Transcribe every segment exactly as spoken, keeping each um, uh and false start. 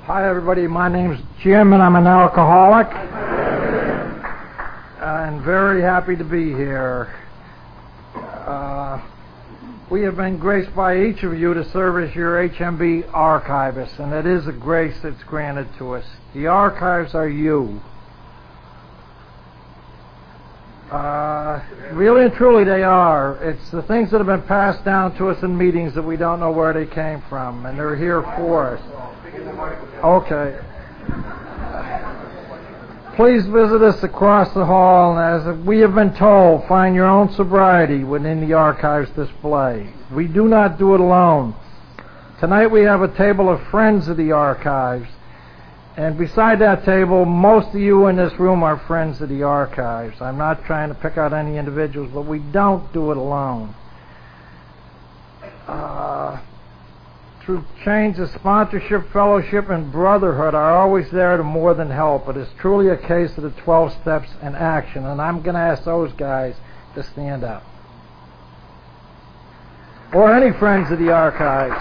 Hi everybody, my name's Jim and I'm an alcoholic. I'm very happy to be here. Uh, we have been graced by each of you to serve as your H M B archivists, and it is a grace that's granted to us. The archives are you. Uh, really and truly they are. It's the things that have been passed down to us in meetings that we don't know where they came from, and they're here for us. Okay. Please visit us across the hall, and as we have been told, find your own sobriety within the archives display. We do not do it alone. Tonight we have a table of friends of the archives, and beside that table, most of you in this room are friends of the archives. I'm not trying to pick out any individuals, but we don't do it alone. Uh, through chains of sponsorship, fellowship, and brotherhood are always there to more than help. It is truly a case of the twelve steps in action, and I'm going to ask those guys to stand up. Or any friends of the archives.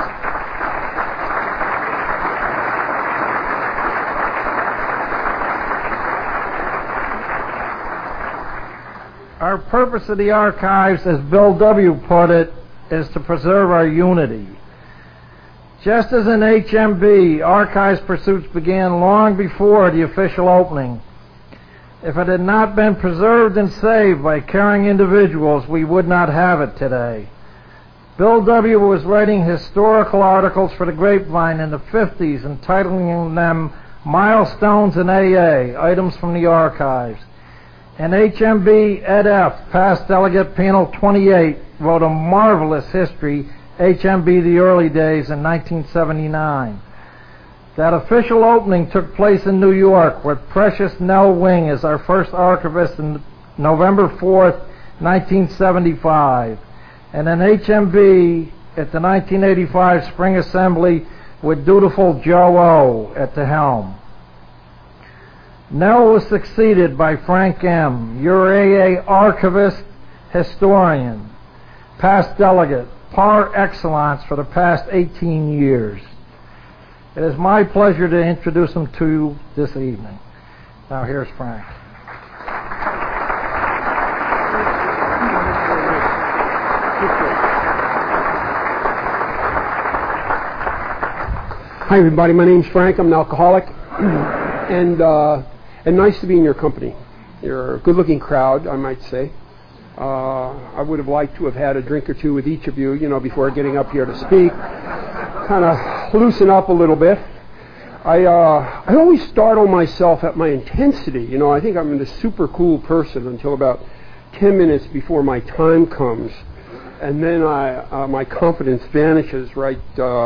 Our purpose of the archives, as Bill W. put it, is to preserve our unity. Just as in H M B, archives pursuits began long before the official opening. If it had not been preserved and saved by caring individuals, we would not have it today. Bill W. was writing historical articles for the Grapevine in the fifties, entitling them Milestones in A A, Items from the Archives. And H M B Ed F., past delegate panel twenty-eight, wrote a marvelous history, H M B The Early Days, in nineteen seventy-nine. That official opening took place in New York with precious Nell Wing as our first archivist on November fourth, nineteen seventy-five. And then H M B at the nineteen eighty-five Spring Assembly with dutiful Joe O. at the helm. Nell was succeeded by Frank M., your A A archivist, historian, past delegate, par excellence for the past eighteen years. It is my pleasure to introduce him to you this evening. Now here's Frank. Hi everybody, my name's Frank. I'm an alcoholic, and uh, and nice to be in your company. You're a good-looking crowd, I might say. Uh, I would have liked to have had a drink or two with each of you, you know, before getting up here to speak. Kind of loosen up a little bit. I uh, I always startle myself at my intensity. You know, I think I'm a super cool person until about ten minutes before my time comes, and then I uh, my confidence vanishes right uh,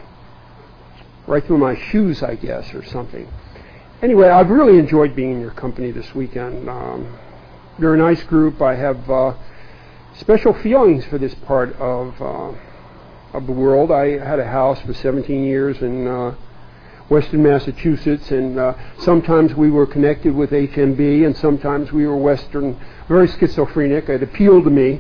right through my shoes, I guess, or something. Anyway, I've really enjoyed being in your company this weekend. Um, you're a nice group. I have uh, special feelings for this part of uh, of the world. I had a house for seventeen years in uh, Western Massachusetts, and uh, sometimes we were connected with H M B, and sometimes we were Western, very schizophrenic. It appealed to me.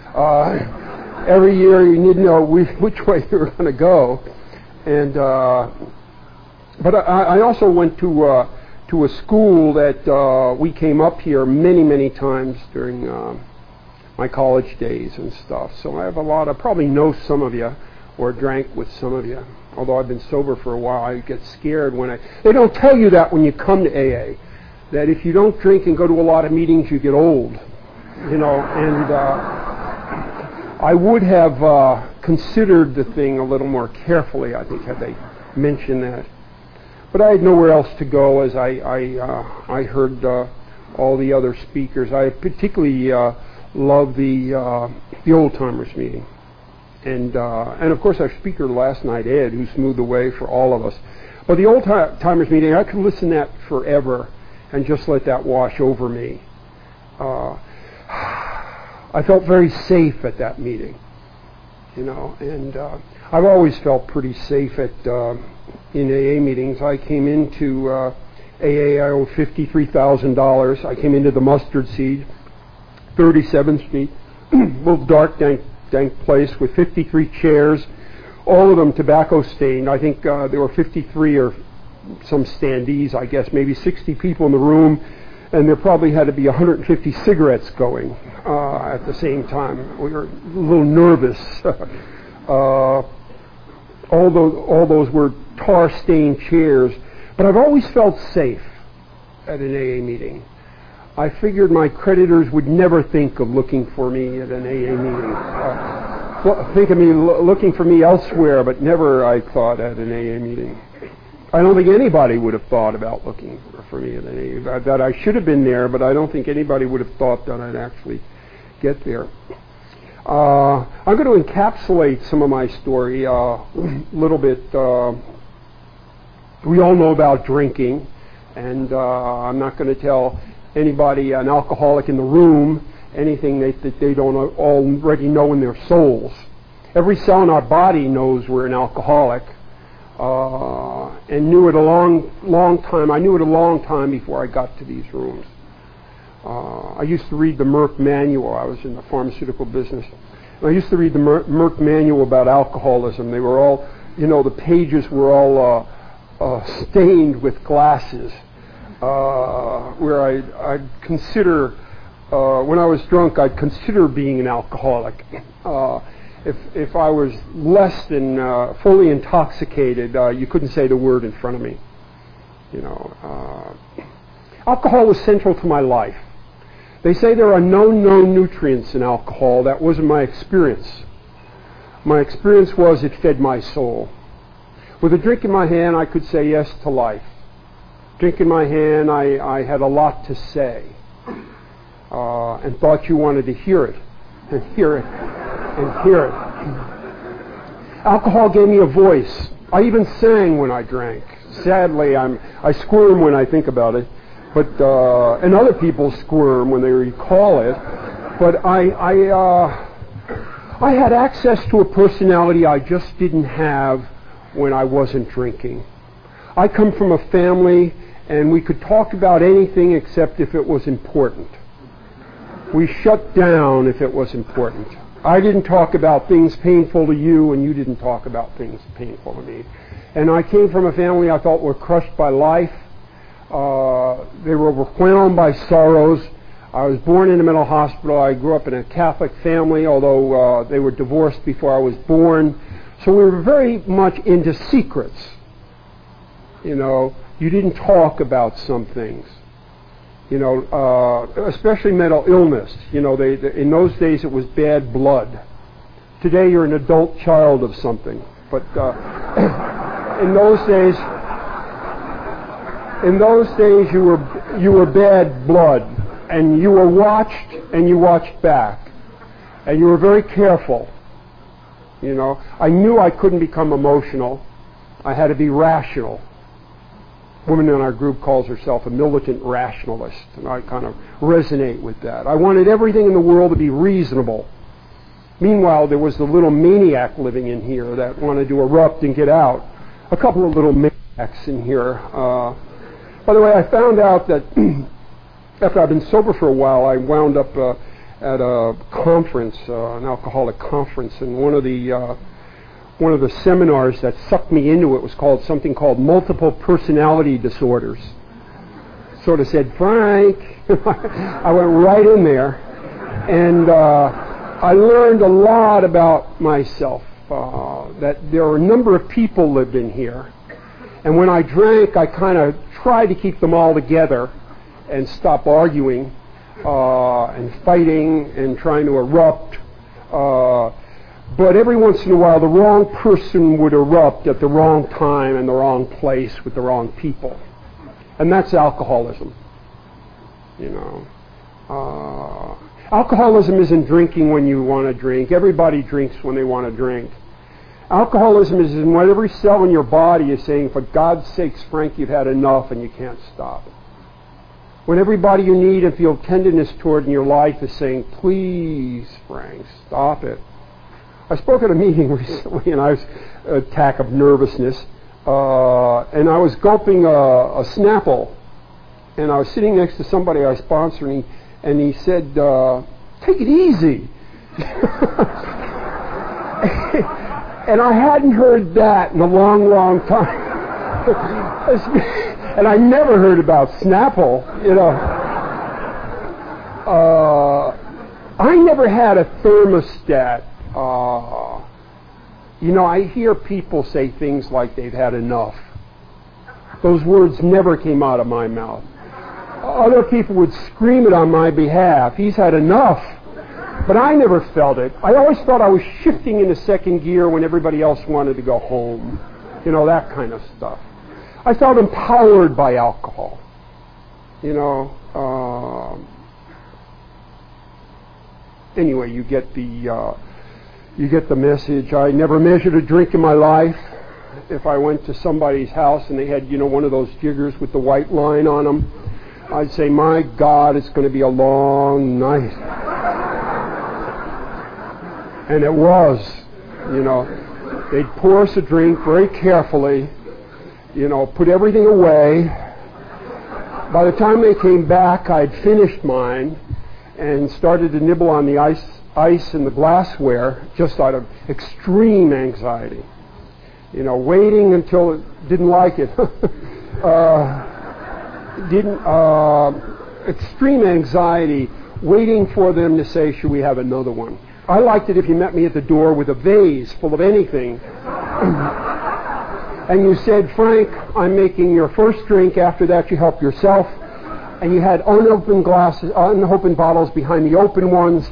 Uh, every year you didn't know which way you were going to go. And uh, but I, I also went to uh, to a school that uh, we came up here many, many times during uh, my college days and stuff. So I have a lot of, probably know some of you or drank with some of you. Although I've been sober for a while, I get scared when I... They don't tell you that when you come to A A, that if you don't drink and go to a lot of meetings, you get old. You know, and uh, I would have uh, considered the thing a little more carefully, I think, had they mentioned that. But I had nowhere else to go, as I I, uh, I heard uh, all the other speakers. I particularly uh, love the uh, the old timers meeting, and uh, and of course our speaker last night, Ed, who smoothed the way for all of us. But the old timers meeting, I could listen to that forever and just let that wash over me. Uh, I felt very safe at that meeting, you know, and uh, I've always felt pretty safe at. Uh, in A A meetings. I came into uh, A A, I owed fifty-three thousand dollars. I came into the Mustard Seed, thirty-seventh Street, little dark, dank, dank place with fifty-three chairs, all of them tobacco stained. I think uh, there were fifty-three or some standees, I guess, maybe sixty people in the room, and there probably had to be one hundred fifty cigarettes going uh, at the same time. We were a little nervous. uh, all those, all those were tar-stained chairs, but I've always felt safe at an A A meeting. I figured my creditors would never think of looking for me at an A A meeting. Uh, well, think of me lo- looking for me elsewhere, but never, I thought, at an A A meeting. I don't think anybody would have thought about looking for, for me at an A A. That I should have been there, but I don't think anybody would have thought that I'd actually get there. Uh, I'm going to encapsulate some of my story uh, a little bit. Uh, we all know about drinking, and uh, I'm not going to tell anybody, an alcoholic in the room, anything that, that they don't already know in their souls. Every cell in our body knows we're an alcoholic, uh, and knew it a long, long time. I knew it a long time before I got to these rooms. Uh, I used to read the Merck manual. I was in the pharmaceutical business. And I used to read the Mer- Merck manual about alcoholism. They were all, you know, the pages were all uh, uh, stained with glasses. Uh, where I'd, I'd consider, uh, when I was drunk, I'd consider being an alcoholic. Uh, if if I was less than uh, fully intoxicated, uh, you couldn't say the word in front of me. You know, uh, alcohol was central to my life. They say there are no known nutrients in alcohol. That wasn't my experience. My experience was it fed my soul. With a drink in my hand, I could say yes to life. Drink in my hand, I, I had a lot to say, uh, and thought you wanted to hear it, and hear it, and hear it. Alcohol gave me a voice. I even sang when I drank. Sadly, I'm, I squirm when I think about it, but uh, and other people squirm when they recall it. But I, I, uh, I had access to a personality I just didn't have when I wasn't drinking. I come from a family, and we could talk about anything except if it was important. We shut down if it was important. I didn't talk about things painful to you, and you didn't talk about things painful to me. And I came from a family I thought were crushed by life. Uh, they were overwhelmed by sorrows. I was born in a mental hospital. I grew up in a Catholic family, although uh, they were divorced before I was born. So we were very much into secrets. You know, you didn't talk about some things. You know, uh, especially mental illness. You know, they, they, in those days it was bad blood. Today you're an adult child of something. But uh, in those days, in those days you were you were bad blood, and you were watched and you watched back, and you were very careful. You know, I knew I couldn't become emotional. I had to be rational. A woman in our group calls herself a militant rationalist, and I kind of resonate with that. I wanted everything in the world to be reasonable. Meanwhile, there was the little maniac living in here that wanted to erupt and get out. A couple of little maniacs in here. Uh, by the way, I found out that after I've been sober for a while, I wound up uh, at a conference, uh, an alcoholic conference, and one of the uh, one of the seminars that sucked me into it was called something called multiple personality disorders. Sort of said, Frank. I went right in there, and uh, I learned a lot about myself. Uh, that there are a number of people lived in here, and when I drank, I kind of tried to keep them all together and stop arguing uh, and fighting and trying to erupt. Uh, But every once in a while, the wrong person would erupt at the wrong time and the wrong place with the wrong people. And that's alcoholism. You know. Uh, alcoholism isn't drinking when you want to drink. Everybody drinks when they want to drink. Alcoholism is when every cell in your body is saying, for God's sakes, Frank, you've had enough and you can't stop. When everybody you need and feel tenderness toward in your life is saying, please, Frank, stop it. I spoke at a meeting recently, and I was an attack of nervousness, uh, and I was gulping a, a Snapple, and I was sitting next to somebody I was sponsoring, and he said, uh, take it easy. And I hadn't heard that in a long, long time. And I never heard about Snapple, you know. Uh, I never had a thermostat. Uh, you know, I hear people say things like they've had enough. Those words never came out of my mouth. Other people would scream it on my behalf. He's had enough. But I never felt it. I always thought I was shifting into second gear when everybody else wanted to go home. You know, that kind of stuff. I felt empowered by alcohol. You know, uh, anyway, you get the uh, you get the message. I never measured a drink in my life. If I went to somebody's house and they had, you know, one of those jiggers with the white line on them, I'd say, my God, it's going to be a long night. And it was, you know. They'd pour us a drink very carefully, you know, put everything away. By the time they came back, I'd finished mine and started to nibble on the ice, ice and the glassware just out of extreme anxiety. You know, waiting until it didn't like it. uh, didn't uh, extreme anxiety, waiting for them to say, should we have another one? I liked it if you met me at the door with a vase full of anything. And you said, Frank, I'm making your first drink. After that, you help yourself. And you had unopened glasses, unopened bottles behind the open ones.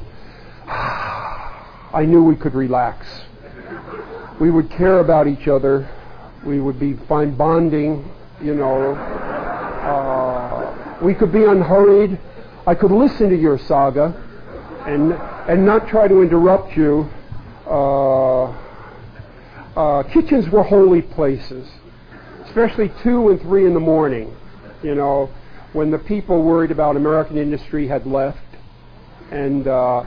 I knew we could relax. We would care about each other. We would be find bonding, you know. Uh, we could be unhurried. I could listen to your saga and and not try to interrupt you. Uh, uh, kitchens were holy places, especially two and three in the morning, you know, when the people worried about American industry had left, and uh,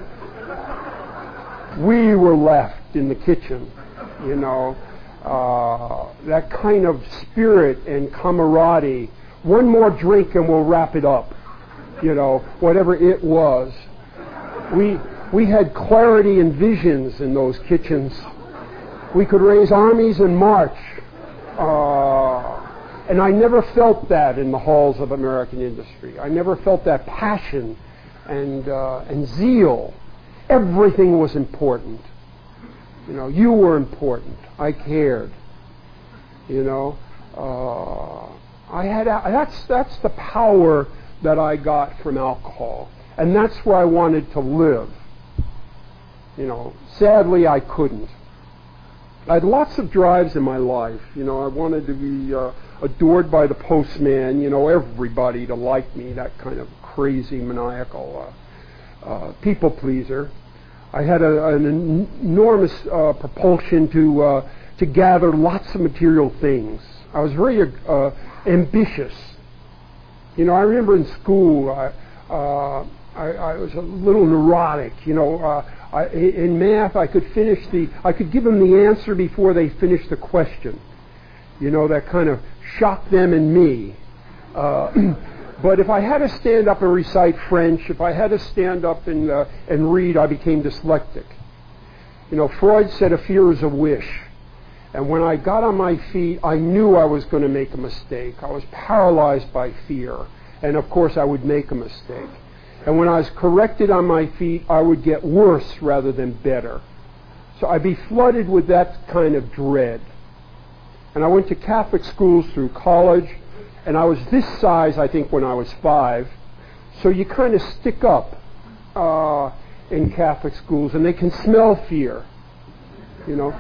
we were left in the kitchen, you know. Uh, that kind of spirit and camaraderie. One more drink and we'll wrap it up, you know, whatever it was. We we had clarity and visions in those kitchens. We could raise armies and march. Uh, and I never felt that in the halls of American industry. I never felt that passion and uh, and zeal. Everything was important. You know, you were important. I cared. You know, uh, I had that's that's the power that I got from alcohol, and that's where I wanted to live. You know, sadly I couldn't. I had lots of drives in my life. You know, I wanted to be uh, adored by the postman. You know, everybody to like me. That kind of crazy, maniacal uh, uh, people pleaser. I had a, an enormous uh, propulsion to uh, to gather lots of material things. I was very uh, ambitious. You know, I remember in school, I, uh, I, I was a little neurotic. You know, uh, I, in math, I could finish the, I could give them the answer before they finished the question. You know, that kind of shocked them and me. Uh, But if I had to stand up and recite French, if I had to stand up and uh, and read, I became dyslexic. You know, Freud said a fear is a wish. And when I got on my feet, I knew I was going to make a mistake. I was paralyzed by fear. And of course, I would make a mistake. And when I was corrected on my feet, I would get worse rather than better. So I'd be flooded with that kind of dread. And I went to Catholic schools through college. And I was this size, I think, when I was five. So you kind of stick up uh, in Catholic schools, and they can smell fear. You know,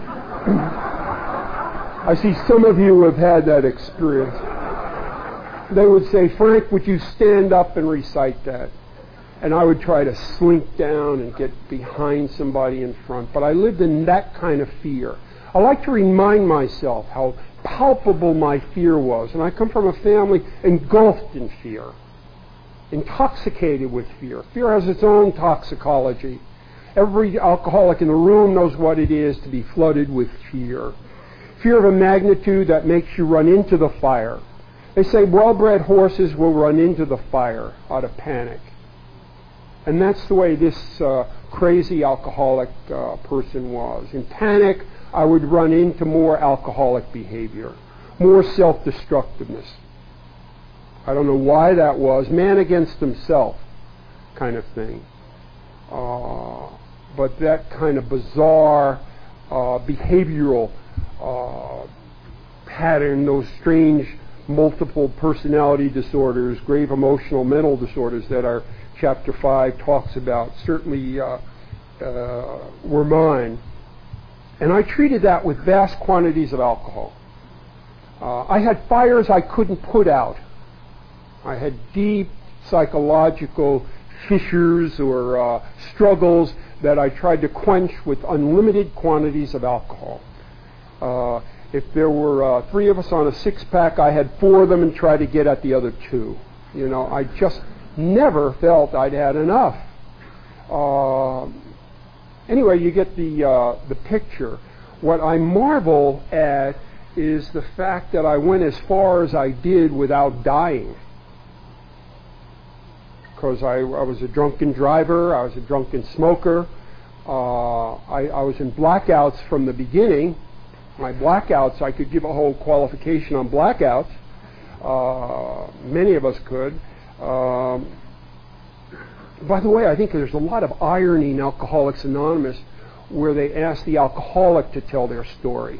I see some of you have had that experience. They would say, Frank, would you stand up and recite that? And I would try to slink down and get behind somebody in front. But I lived in that kind of fear. I like to remind myself how palpable my fear was. And I come from a family engulfed in fear, intoxicated with fear. Fear has its own toxicology. Every alcoholic in the room knows what it is to be flooded with fear. Fear of a magnitude that makes you run into the fire. They say well-bred horses will run into the fire out of panic. And that's the way this uh, crazy alcoholic uh, person was. In panic, I would run into more alcoholic behavior. more self-destructiveness. I don't know why that was. Man against himself kind of thing. Uh, but that kind of bizarre uh, behavioral uh, pattern, those strange multiple personality disorders, grave emotional mental disorders that our chapter five talks about, certainly uh, uh, were mine. And I treated that with vast quantities of alcohol. Uh, I had fires I couldn't put out. I had deep psychological fissures or uh, struggles that I tried to quench with unlimited quantities of alcohol. Uh, if there were uh, three of us on a six-pack, I had four of them and tried to get at the other two. You know, I just never felt I'd had enough. Uh, anyway, you get the uh, the picture. What I marvel at is the fact that I went as far as I did without dying. Because I, I was a drunken driver, I was a drunken smoker. Uh, I, I was in blackouts from the beginning. My blackouts, I could give a whole qualification on blackouts. Uh, many of us could. Um, by the way, I think there's a lot of irony in Alcoholics Anonymous where they ask the alcoholic to tell their story.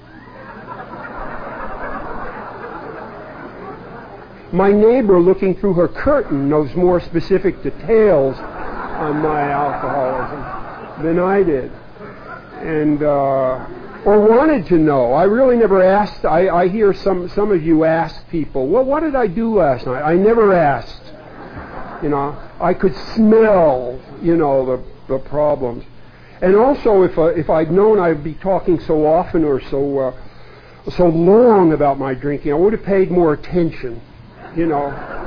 My neighbor looking through her curtain knows more specific details on my alcoholism than I did. And, uh, or wanted to know. I really never asked. I, I hear some, some of you ask people, well, what did I do last night? I never asked. You know, I could smell, you know, the, the problems. And also, if, uh, if I'd known I'd be talking so often or so, uh, so long about my drinking, I would have paid more attention. You know,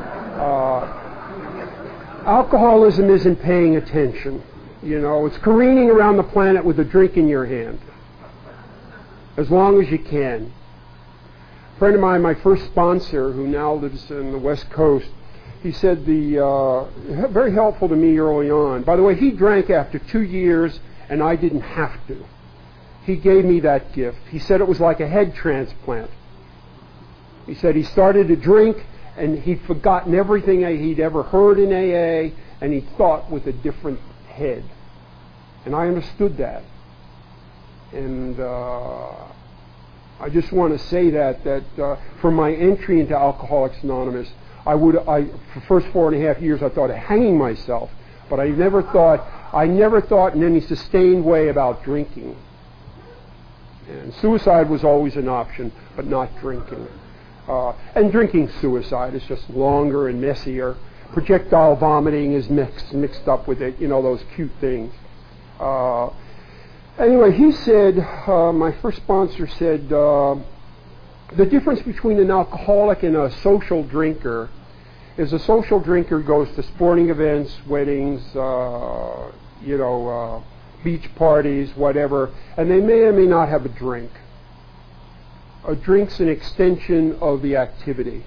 uh, alcoholism isn't paying attention. You know, it's careening around the planet with a drink in your hand, as long as you can. A friend of mine, my first sponsor, who now lives in the West Coast, he said the uh, very helpful to me early on. By the way, he drank after two years, and I didn't have to. He gave me that gift. He said it was like a head transplant. He said he started to drink, and he'd forgotten everything he'd ever heard in A A, and he thought with a different head. And I understood that. And uh, I just want to say that, that uh, for my entry into Alcoholics Anonymous, I would, I, for the first four and a half years, I thought of hanging myself, but I never thought, I never thought in any sustained way about drinking. And suicide was always an option, but not drinking. Uh, and drinking suicide is just longer and messier. Projectile vomiting is mixed mixed up with it, you know, those cute things. Uh, anyway, he said, uh, my first sponsor said, uh, the difference between an alcoholic and a social drinker is a social drinker goes to sporting events, weddings, uh, you know, uh, beach parties, whatever, and they may or may not have a drink. A drink's an extension of the activity,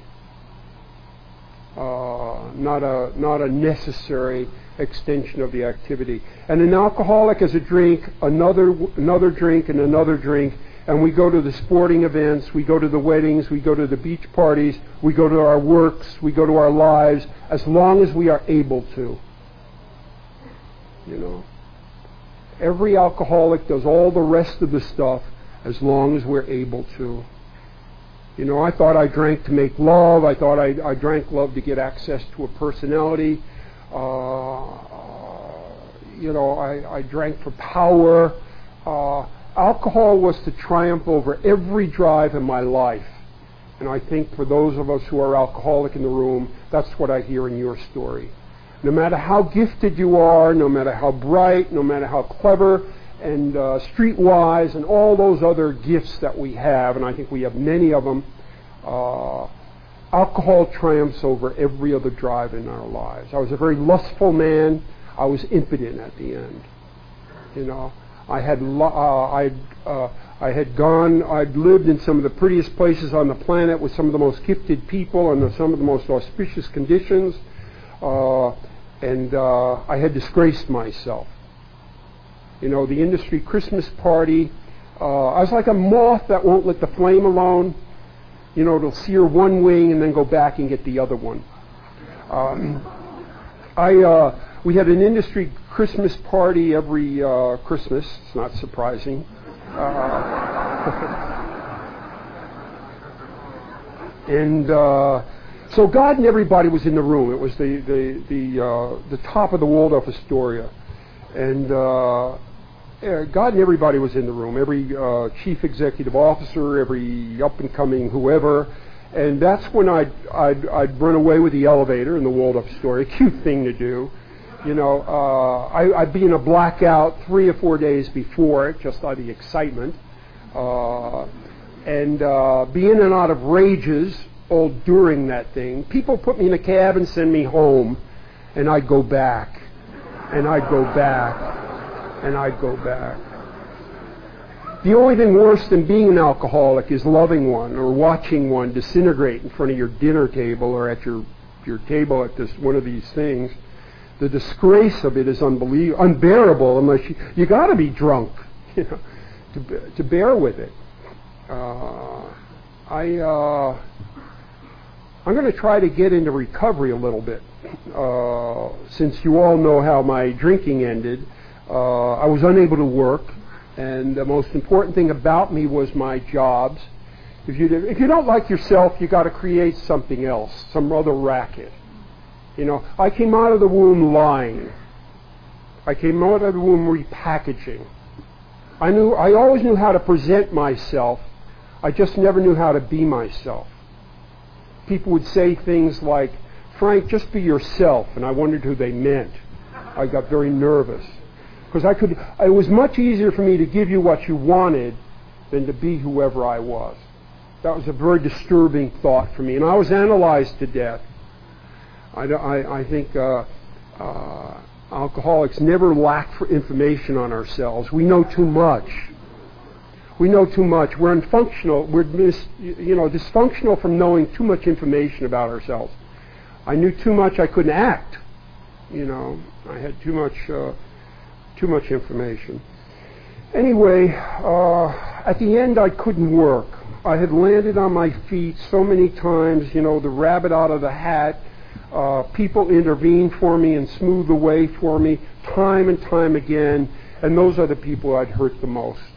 uh, not a not a necessary extension of the activity. And an alcoholic is a drink, another another drink, and another drink. And we go to the sporting events, we go to the weddings, we go to the beach parties, we go to our works, we go to our lives, as long as we are able to. You know, every alcoholic does all the rest of the stuff as long as we're able to. You know, I thought I drank to make love. I thought I, I drank love to get access to a personality. Uh, you know, I, I drank for power. Uh, alcohol was to triumph over every drive in my life. And I think for those of us who are alcoholic in the room, that's what I hear in your story. No matter how gifted you are, no matter how bright, no matter how clever, and uh, streetwise, and all those other gifts that we have, and I think we have many of them, uh, alcohol triumphs over every other drive in our lives. I was a very lustful man. I was impotent at the end. You know, I had uh, I uh, I had gone. I'd lived in some of the prettiest places on the planet with some of the most gifted people and some of the most auspicious conditions, uh, and uh, I had disgraced myself. You know, the industry Christmas party, uh, I was like a moth that won't let the flame alone. You know, it'll sear one wing and then go back and get the other one. Um, I uh, we had an industry Christmas party every uh, Christmas. It's not surprising. Uh, and uh, so God and everybody was in the room. It was the the the uh, the top of the Waldorf Astoria, and uh, God and everybody was in the room. Every uh, chief executive officer, every up and coming whoever. And that's when I'd, I'd, I'd run away with the elevator in the Waldorf Astoria. Cute thing to do. You know, uh, I, I'd be in a blackout three or four days before it, just out of the excitement. Uh, and uh, be in and out of rages all during that thing. People put me in a cab and send me home, and I'd go back, and I'd go back, and I'd go back. The only thing worse than being an alcoholic is loving one or watching one disintegrate in front of your dinner table or at your your table at this one of these things. The disgrace of it is unbelievable, unbearable unless you you got to be drunk, you know, to to bear with it. Uh, I uh, I'm going to try to get into recovery a little bit. Uh, since you all know how my drinking ended, uh, I was unable to work. And the most important thing about me was my jobs. If you if you don't like yourself, you got to create something else, some other racket. You know, I came out of the womb lying. I came out of the womb repackaging. I knew I always knew how to present myself. I just never knew how to be myself. People would say things like, "Frank, just be yourself," and I wondered who they meant. I got very nervous. Because I could, it was much easier for me to give you what you wanted than to be whoever I was. That was a very disturbing thought for me, and I was analyzed to death. I, I, I think uh, uh, alcoholics never lack for information on ourselves. We know too much. We know too much. We're unfunctional. We're mis, you know dysfunctional from knowing too much information about ourselves. I knew too much. I couldn't act. You know, I had too much. Uh, Too much information. Anyway, uh, at the end I couldn't work. I had landed on my feet so many times, you know, the rabbit out of the hat. Uh, people intervened for me and smoothed the way for me time and time again, and those are the people I'd hurt the most.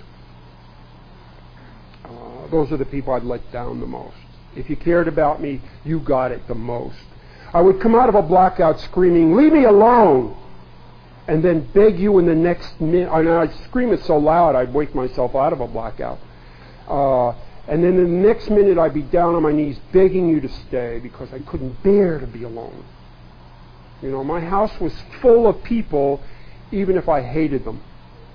Uh, those are the people I'd let down the most. If you cared about me, you got it the most. I would come out of a blackout screaming, "Leave me alone!" and then beg you in the next minute. And I'd scream it so loud I'd wake myself out of a blackout. Uh, and then in the next minute I'd be down on my knees begging you to stay because I couldn't bear to be alone. You know, my house was full of people even if I hated them.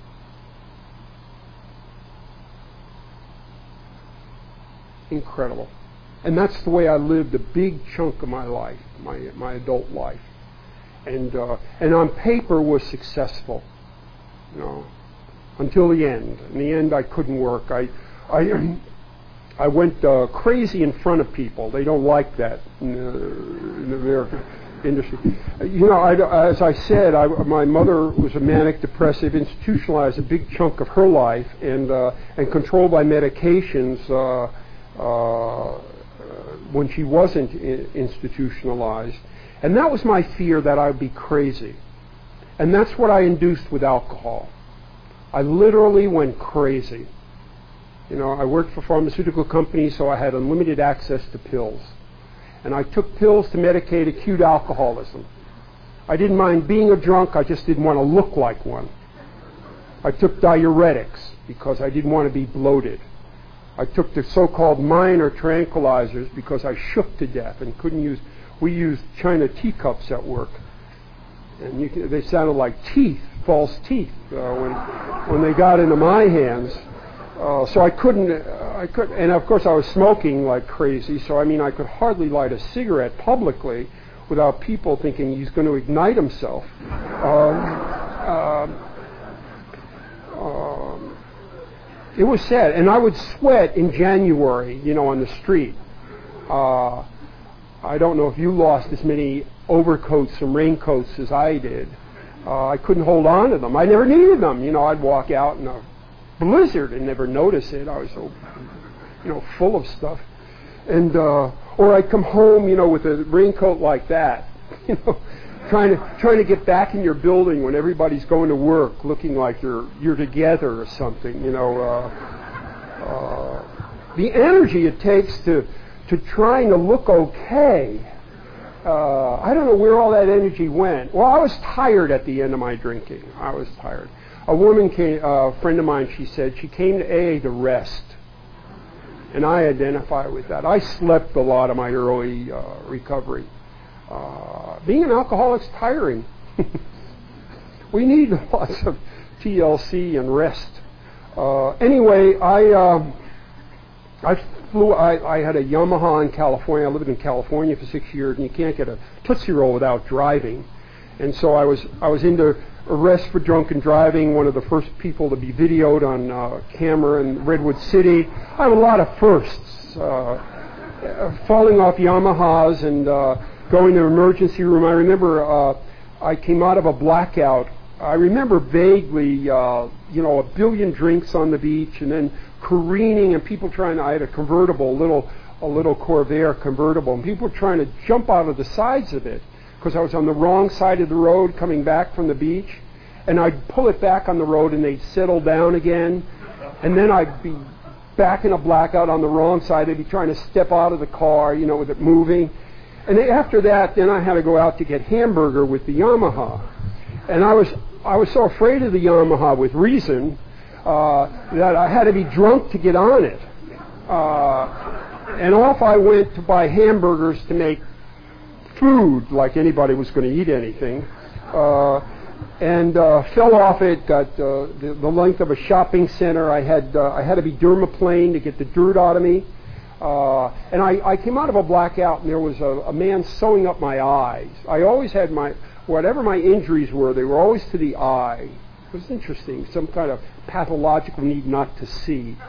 Incredible. And that's the way I lived a big chunk of my life, my my adult life. And uh, and on paper was successful, you know, until the end. In the end, I couldn't work. I I I went uh, crazy in front of people. They don't like that in, uh, in the American industry. You know, I, as I said, I, my mother was a manic depressive, institutionalized a big chunk of her life, and uh, and controlled by medications uh, uh, when she wasn't I- institutionalized. And that was my fear, that I would be crazy. And that's what I induced with alcohol. I literally went crazy. You know, I worked for pharmaceutical companies, so I had unlimited access to pills. And I took pills to medicate acute alcoholism. I didn't mind being a drunk, I just didn't want to look like one. I took diuretics because I didn't want to be bloated. I took the so-called minor tranquilizers because I shook to death and couldn't use... We used China teacups at work, and you can, they sounded like teeth, false teeth, uh, when when they got into my hands. Uh, so I couldn't, uh, I could, and of course I was smoking like crazy. So I mean, I could hardly light a cigarette publicly without people thinking he's going to ignite himself. Um, uh, um, it was sad, and I would sweat in January, you know, on the street. Uh, I don't know if you lost as many overcoats and raincoats as I did. Uh, I couldn't hold on to them. I never needed them. You know, I'd walk out in a blizzard and never notice it. I was so, you know, full of stuff. And uh, or I'd come home, you know, with a raincoat like that, you know, trying to trying to get back in your building when everybody's going to work, looking like you're you're together or something, you know. Uh, uh, the energy it takes to to trying to look okay. Uh, I don't know where all that energy went. Well, I was tired at the end of my drinking. I was tired. A woman came, uh, a friend of mine, she said, she came to A A to rest. And I identify with that. I slept a lot of my early uh, recovery. Uh, being an alcoholic's tiring. We need lots of T L C and rest. Uh, anyway, I um, I flew. I, I had a Yamaha in California. I lived in California for six years, and you can't get a Tootsie Roll without driving. And so I was I was into arrest for drunken driving, one of the first people to be videoed on uh, camera in Redwood City. I have a lot of firsts. Uh, falling off Yamahas and uh, going to the emergency room. I remember uh, I came out of a blackout. I remember vaguely, uh, you know, a billion drinks on the beach and then careening and people trying to, I had a convertible, a little, a little Corvair convertible, and people trying to jump out of the sides of it, because I was on the wrong side of the road coming back from the beach, and I'd pull it back on the road and they'd settle down again, and then I'd be back in a blackout on the wrong side. They'd be trying to step out of the car, you know, with it moving. And after that, then I had to go out to get hamburger with the Yamaha. And I was I was so afraid of the Yamaha with reason uh, that I had to be drunk to get on it. Uh, and off I went to buy hamburgers to make food, like anybody was going to eat anything, uh, and uh, fell off it. Got uh, the, the length of a shopping center. I had uh, I had to be dermaplaned to get the dirt out of me, uh, and I, I came out of a blackout, and there was a, a man sewing up my eyes. I always had my whatever my injuries were, they were always to the eye. It was interesting, some kind of pathological need not to see.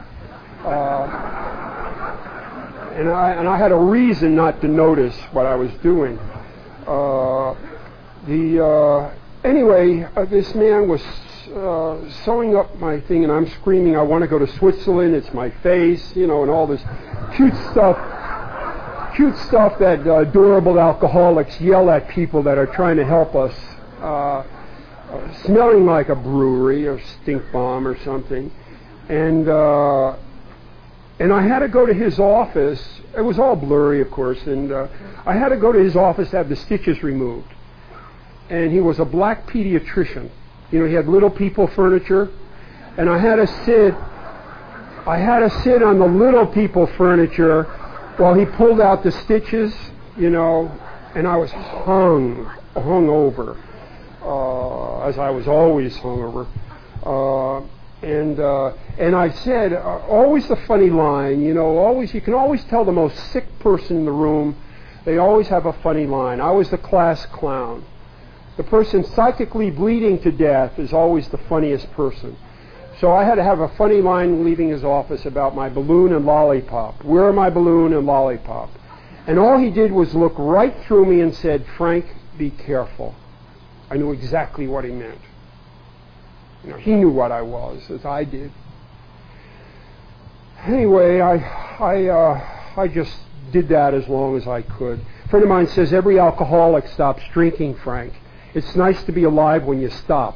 Uh, And I, and I had a reason not to notice what I was doing. Uh, the uh, anyway, uh, this man was uh, sewing up my thing, and I'm screaming, "I want to go to Switzerland. It's my face," you know, and all this cute stuff, cute stuff that uh, adorable alcoholics yell at people that are trying to help us. Uh, uh, smelling like a brewery or stink bomb or something, and. Uh, And I had to go to his office. It was all blurry, of course, and uh, I had to go to his office to have the stitches removed. And he was a black pediatrician. You know, he had little people furniture, and I had to sit. I had to sit on the little people furniture while he pulled out the stitches. You know, and I was hung, hung over, uh, as I was always hung over. Uh, And uh, and I said, uh, always the funny line, you know, always you can always tell the most sick person in the room. They always have a funny line. I was the class clown. The person psychically bleeding to death is always the funniest person. So I had to have a funny line leaving his office about my balloon and lollipop. Where are my balloon and lollipop? And all he did was look right through me and said, "Frank, be careful." I knew exactly what he meant. You know, he knew what I was, as I did. Anyway, I I uh, I just did that as long as I could. A friend of mine says every alcoholic stops drinking, Frank. It's nice to be alive when you stop.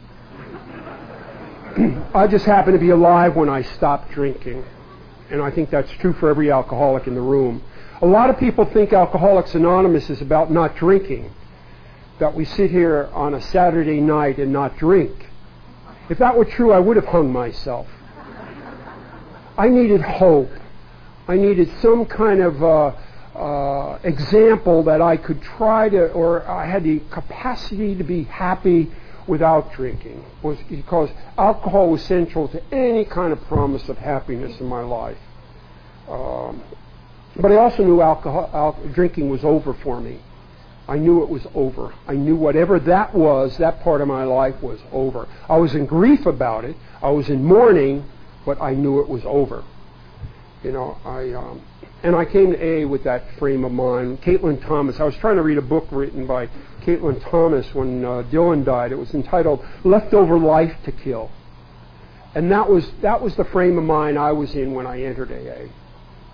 I just happen to be alive when I stopped drinking, and I think that's true for every alcoholic in the room. A lot of people think Alcoholics Anonymous is about not drinking, that we sit here on a Saturday night and not drink. If that were true, I would have hung myself. I needed hope. I needed some kind of uh, uh, example that I could try to, or I had the capacity to be happy without drinking, was because alcohol was central to any kind of promise of happiness in my life. Um, but I also knew alcohol, al- drinking was over for me. I knew it was over. I knew whatever that was, that part of my life was over. I was in grief about it. I was in mourning, but I knew it was over. You know, I um, and I came to A A with that frame of mind. Caitlin Thomas. I was trying to read a book written by Caitlin Thomas when uh, Dylan died. It was entitled "Leftover Life to Kill," and that was that was the frame of mind I was in when I entered A A.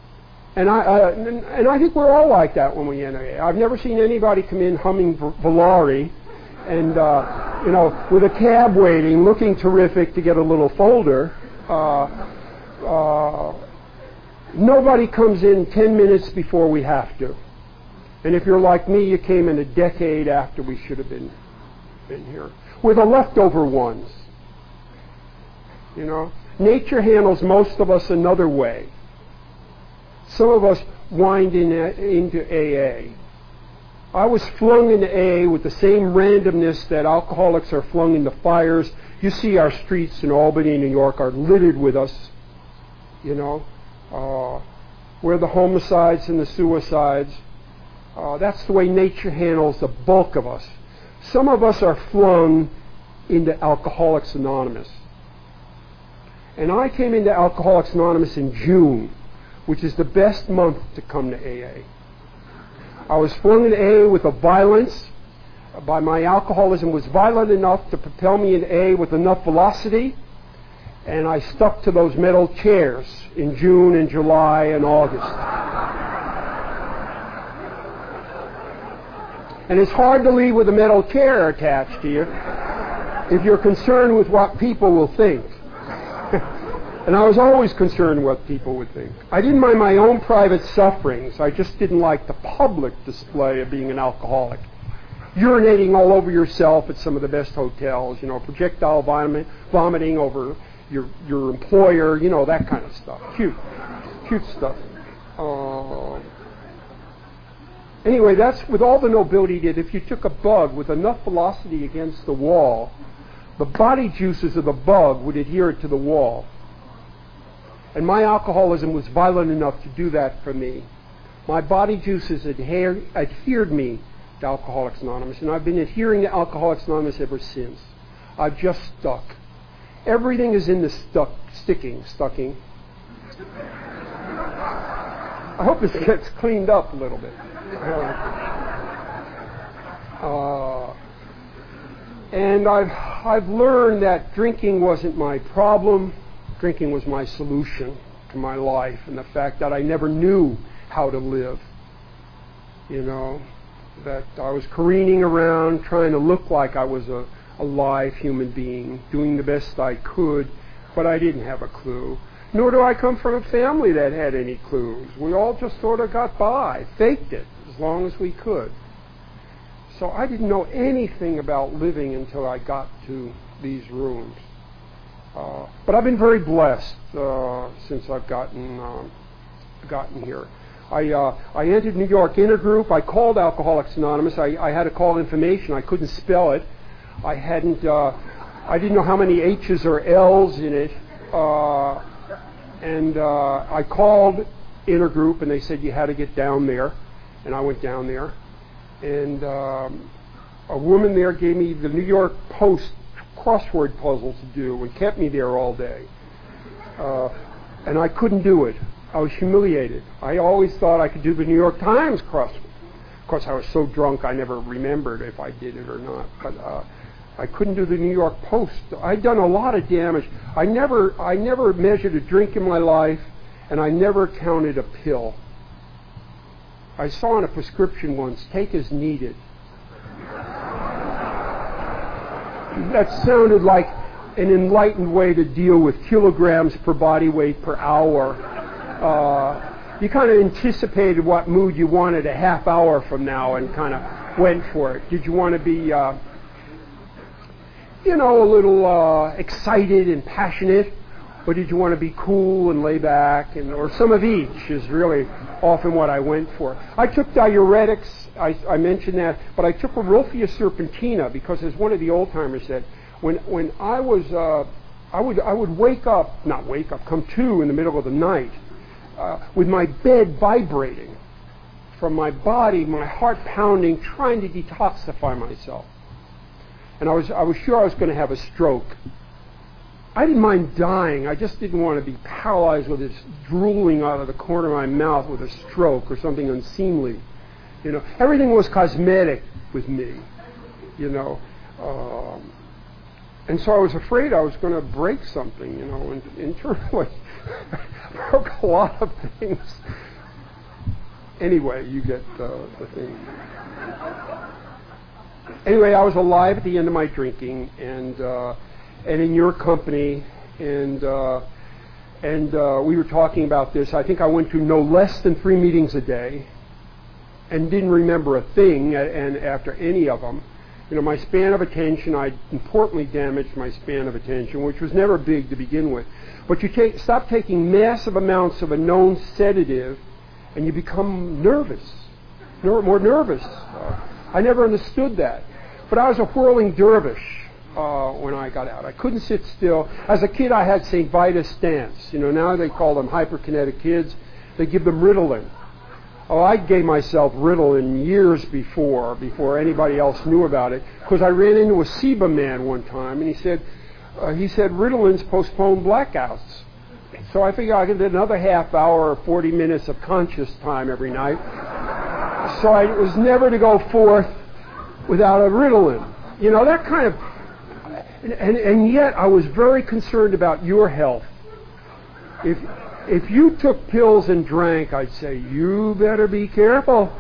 And I, uh, and, and I think we're all like that when we enter A A. I've never seen anybody come in humming Valari and, uh, you know, with a cab waiting, looking terrific to get a little folder. Uh, uh, nobody comes in ten minutes before we have to. And if you're like me, you came in a decade after we should have been, been here. We're the leftover ones. You know, nature handles most of us another way. Some of us wind in a, into A A. I was flung into A A with the same randomness that alcoholics are flung into fires. You see our streets in Albany, New York are littered with us. You know, uh, we're the homicides and the suicides. Uh, that's the way nature handles the bulk of us. Some of us are flung into Alcoholics Anonymous. And I came into Alcoholics Anonymous in June, which is the best month to come to A A. I was flung into A A with a violence. By my alcoholism was violent enough to propel me into A A with enough velocity, and I stuck to those metal chairs in June and July and August. And it's hard to leave with a metal chair attached to you if you're concerned with what people will think. And I was always concerned what people would think. I didn't mind my own private sufferings. I just didn't like the public display of being an alcoholic. Urinating all over yourself at some of the best hotels, you know, projectile vomit, vomiting over your your employer, you know, that kind of stuff. Cute. Cute stuff. Uh, anyway, that's with all the nobility did. If you took a bug with enough velocity against the wall, the body juices of the bug would adhere to the wall. And my alcoholism was violent enough to do that for me. My body juices adhere, adhered me to Alcoholics Anonymous, and I've been adhering to Alcoholics Anonymous ever since. I've just stuck. Everything is in the stuck, sticking, stucking. I hope this gets cleaned up a little bit. Uh, and I've, I've learned that drinking wasn't my problem. Drinking was my solution to my life, and the fact that I never knew how to live. You know, that I was careening around trying to look like I was a, a live human being, doing the best I could, but I didn't have a clue. Nor do I come from a family that had any clues. We all just sort of got by, faked it as long as we could. So I didn't know anything about living until I got to these rooms. Uh, but I've been very blessed uh, since I've gotten um, gotten here. I uh, I entered New York Intergroup. I called Alcoholics Anonymous. I, I had to call information. I couldn't spell it. I hadn't. Uh, I didn't know how many H's or L's in it. Uh, and uh, I called Intergroup, and they said you had to get down there. And I went down there, and um, a woman there gave me the New York Post crossword puzzle to do and kept me there all day. Uh, and I couldn't do it. I was humiliated. I always thought I could do the New York Times crossword. Of course, I was so drunk I never remembered if I did it or not. But uh, I couldn't do the New York Post. I'd done a lot of damage. I never, I never measured a drink in my life, and I never counted a pill. I saw in a prescription once, take as needed. That sounded like an enlightened way to deal with kilograms per body weight per hour. Uh, you kind of anticipated what mood you wanted a half hour from now and kind of went for it. Did you want to be, uh, you know, a little uh, excited and passionate, or did you want to be cool and lay back, and or some of each is really often what I went for. I took diuretics. I, I mentioned that, but I took a Rolfia serpentina because, as one of the old timers said, when when I was, uh, I would I would wake up, not wake up, come to in the middle of the night, uh, with my bed vibrating from my body, my heart pounding, trying to detoxify myself, and I was I was sure I was going to have a stroke. I didn't mind dying. I just didn't want to be paralyzed with this drooling out of the corner of my mouth with a stroke or something unseemly. You know, everything was cosmetic with me, you know. Um, and so I was afraid I was going to break something, you know, and internally. I broke a lot of things. Anyway, you get uh, the thing. Anyway, I was alive at the end of my drinking, and uh, and in your company, and uh, and uh, we were talking about this. I think I went to no less than three meetings a day, and didn't remember a thing. And after any of them, you know, my span of attention, I importantly damaged my span of attention, which was never big to begin with. But you take, stop taking massive amounts of a known sedative, and you become nervous, ner- more nervous. Uh, I never understood that. But I was a whirling dervish uh, when I got out. I couldn't sit still. As a kid, I had Saint Vitus stance. You know, now they call them hyperkinetic kids. They give them Ritalin. Oh, I gave myself Ritalin years before, before anybody else knew about it, because I ran into a SIBA man one time, and he said, uh, he said Ritalin's postponed blackouts. So I figured I could get another half hour or forty minutes of conscious time every night. So I was never to go forth without a Ritalin. You know, that kind of... And, and, and yet I was very concerned about your health. If if you took pills and drank, I'd say, you better be careful.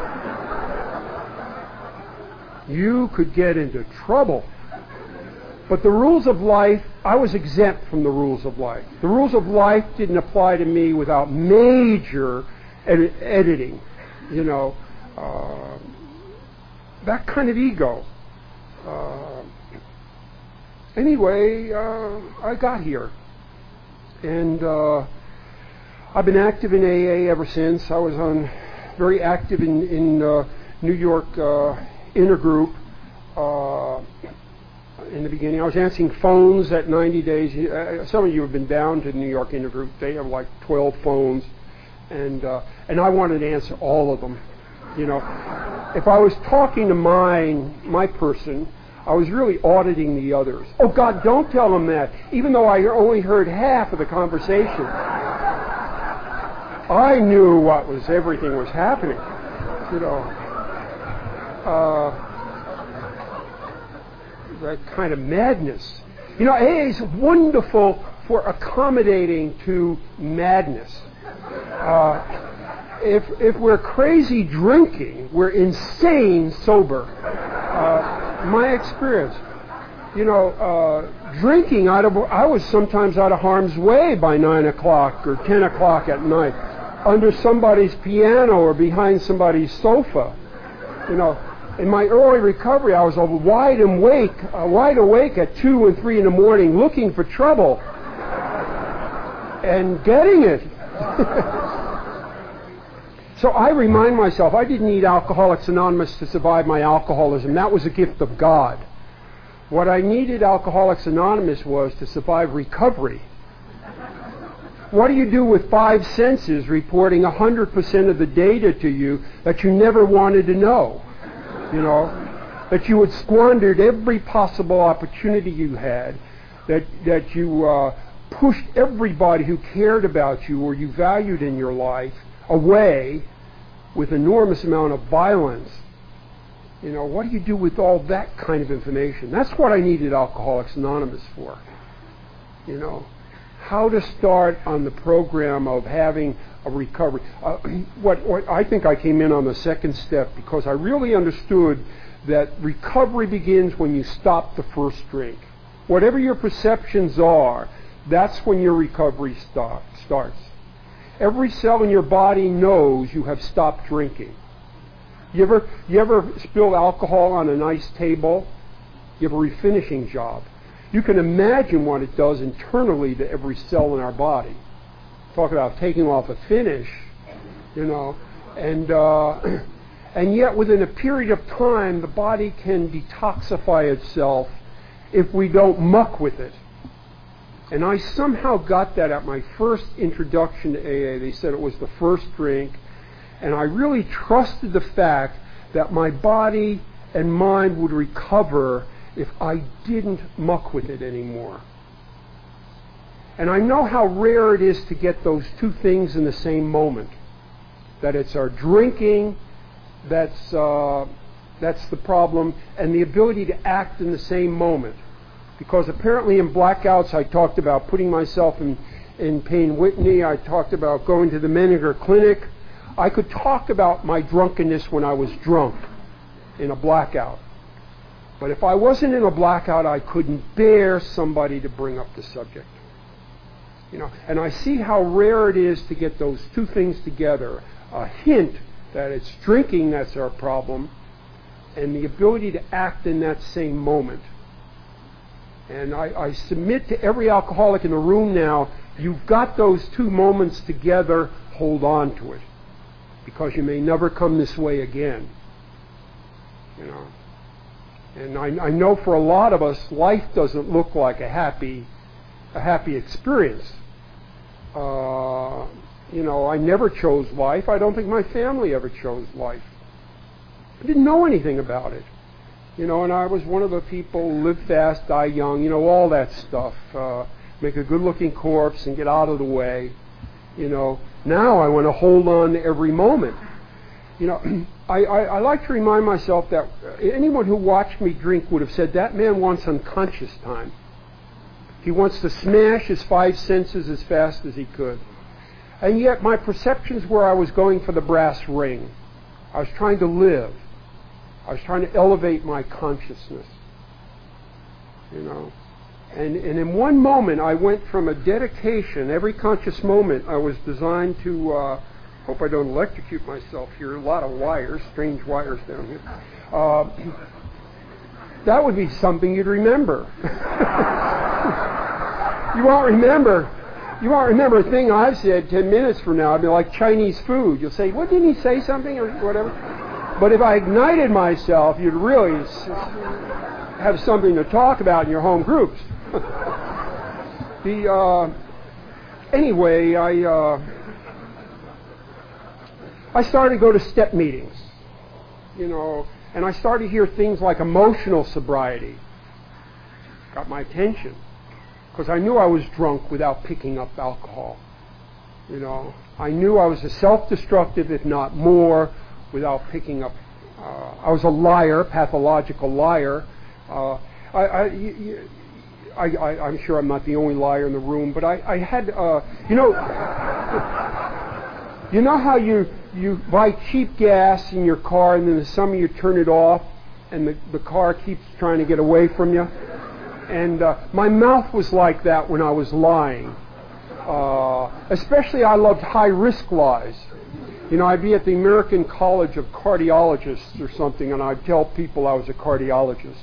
You could get into trouble. But the rules of life, I was exempt from the rules of life. The rules of life didn't apply to me without major ed- editing. You know, uh, that kind of ego. Uh, anyway, uh, I got here. And uh, I've been active in A A ever since. I was on very active in, in uh, New York uh, Intergroup uh, in the beginning. I was answering phones at ninety days. Uh, some of you have been down to New York Intergroup. They have like twelve phones. And uh, and I wanted to answer all of them. You know, if I was talking to mine, my person, I was really auditing the others. Oh, God, don't tell them that, even though I only heard half of the conversation. I knew what was, everything was happening, you know. Uh, that kind of madness. You know, A A is wonderful for accommodating to madness. Uh, if if we're crazy drinking, we're insane sober. Uh, my experience, you know, uh, drinking, out of, I was sometimes out of harm's way by nine o'clock or ten o'clock at night, under somebody's piano or behind somebody's sofa. You know, in my early recovery, I was wide awake, uh, wide awake at two and three in the morning, looking for trouble and getting it. So I remind myself, I didn't need Alcoholics Anonymous to survive my alcoholism. That was a gift of God. What I needed Alcoholics Anonymous was to survive recovery. What do you do with five senses reporting one hundred percent of the data to you that you never wanted to know? You know, that you had squandered every possible opportunity you had, that, that you uh, pushed everybody who cared about you or you valued in your life away with enormous amount of violence. You know, what do you do with all that kind of information? That's what I needed Alcoholics Anonymous for. You know, how to start on the program of having a recovery. Uh, what, what I think I came in on the second step because I really understood that recovery begins when you stop the first drink. Whatever your perceptions are, that's when your recovery start, starts. Every cell in your body knows you have stopped drinking. You ever, you ever spill alcohol on a nice table? You have a refinishing job. You can imagine what it does internally to every cell in our body. Talk about taking off a finish, you know. And, uh, and yet within a period of time, the body can detoxify itself if we don't muck with it. And I somehow got that at my first introduction to A A. They said it was the first drink. And I really trusted the fact that my body and mind would recover if I didn't muck with it anymore. And I know how rare it is to get those two things in the same moment. That it's our drinking that's, uh, that's the problem, and the ability to act in the same moment. Because apparently in blackouts, I talked about putting myself in, in Payne Whitney. I talked about going to the Menninger Clinic. I could talk about my drunkenness when I was drunk in a blackout. But if I wasn't in a blackout, I couldn't bear somebody to bring up the subject. You know, and I see how rare it is to get those two things together. A hint that it's drinking that's our problem, and the ability to act in that same moment. And I, I submit to every alcoholic in the room now, you've got those two moments together, hold on to it. Because you may never come this way again. You know. And I, I know for a lot of us, life doesn't look like a happy, a happy experience. Uh, you know, I never chose life. I don't think my family ever chose life. I didn't know anything about it. You know, and I was one of the people, live fast, die young, you know, all that stuff. Uh, make a good-looking corpse and get out of the way. You know, now I want to hold on to every moment. You know, I, I, I like to remind myself that anyone who watched me drink would have said, that man wants unconscious time. He wants to smash his five senses as fast as he could. And yet my perceptions were I was going for the brass ring. I was trying to live. I was trying to elevate my consciousness. You know. And, and in one moment I went from a dedication, every conscious moment I was designed to, uh, hope I don't electrocute myself here, a lot of wires, strange wires down here. Uh, that would be something you'd remember. You won't remember, you won't remember a thing I've said ten minutes from now. It'd be like Chinese food. You'll say, what, didn't he say something or whatever? But if I ignited myself, you'd really s- have something to talk about in your home groups. the uh, Anyway, I uh, I started to go to step meetings, you know, and I started to hear things like emotional sobriety. Got my attention. Because I knew I was drunk without picking up alcohol. You know, I knew I was a self-destructive, if not more, without picking up. Uh, I was a liar, pathological liar. Uh, I, I, I, I, I'm sure I'm not the only liar in the room, but I, I had, uh, you know, you know how you you buy cheap gas in your car, and then the summer you turn it off, and the, the car keeps trying to get away from you. And uh, my mouth was like that when I was lying. Uh, especially I loved high-risk lies. You know, I'd be at the American College of Cardiologists or something, and I'd tell people I was a cardiologist.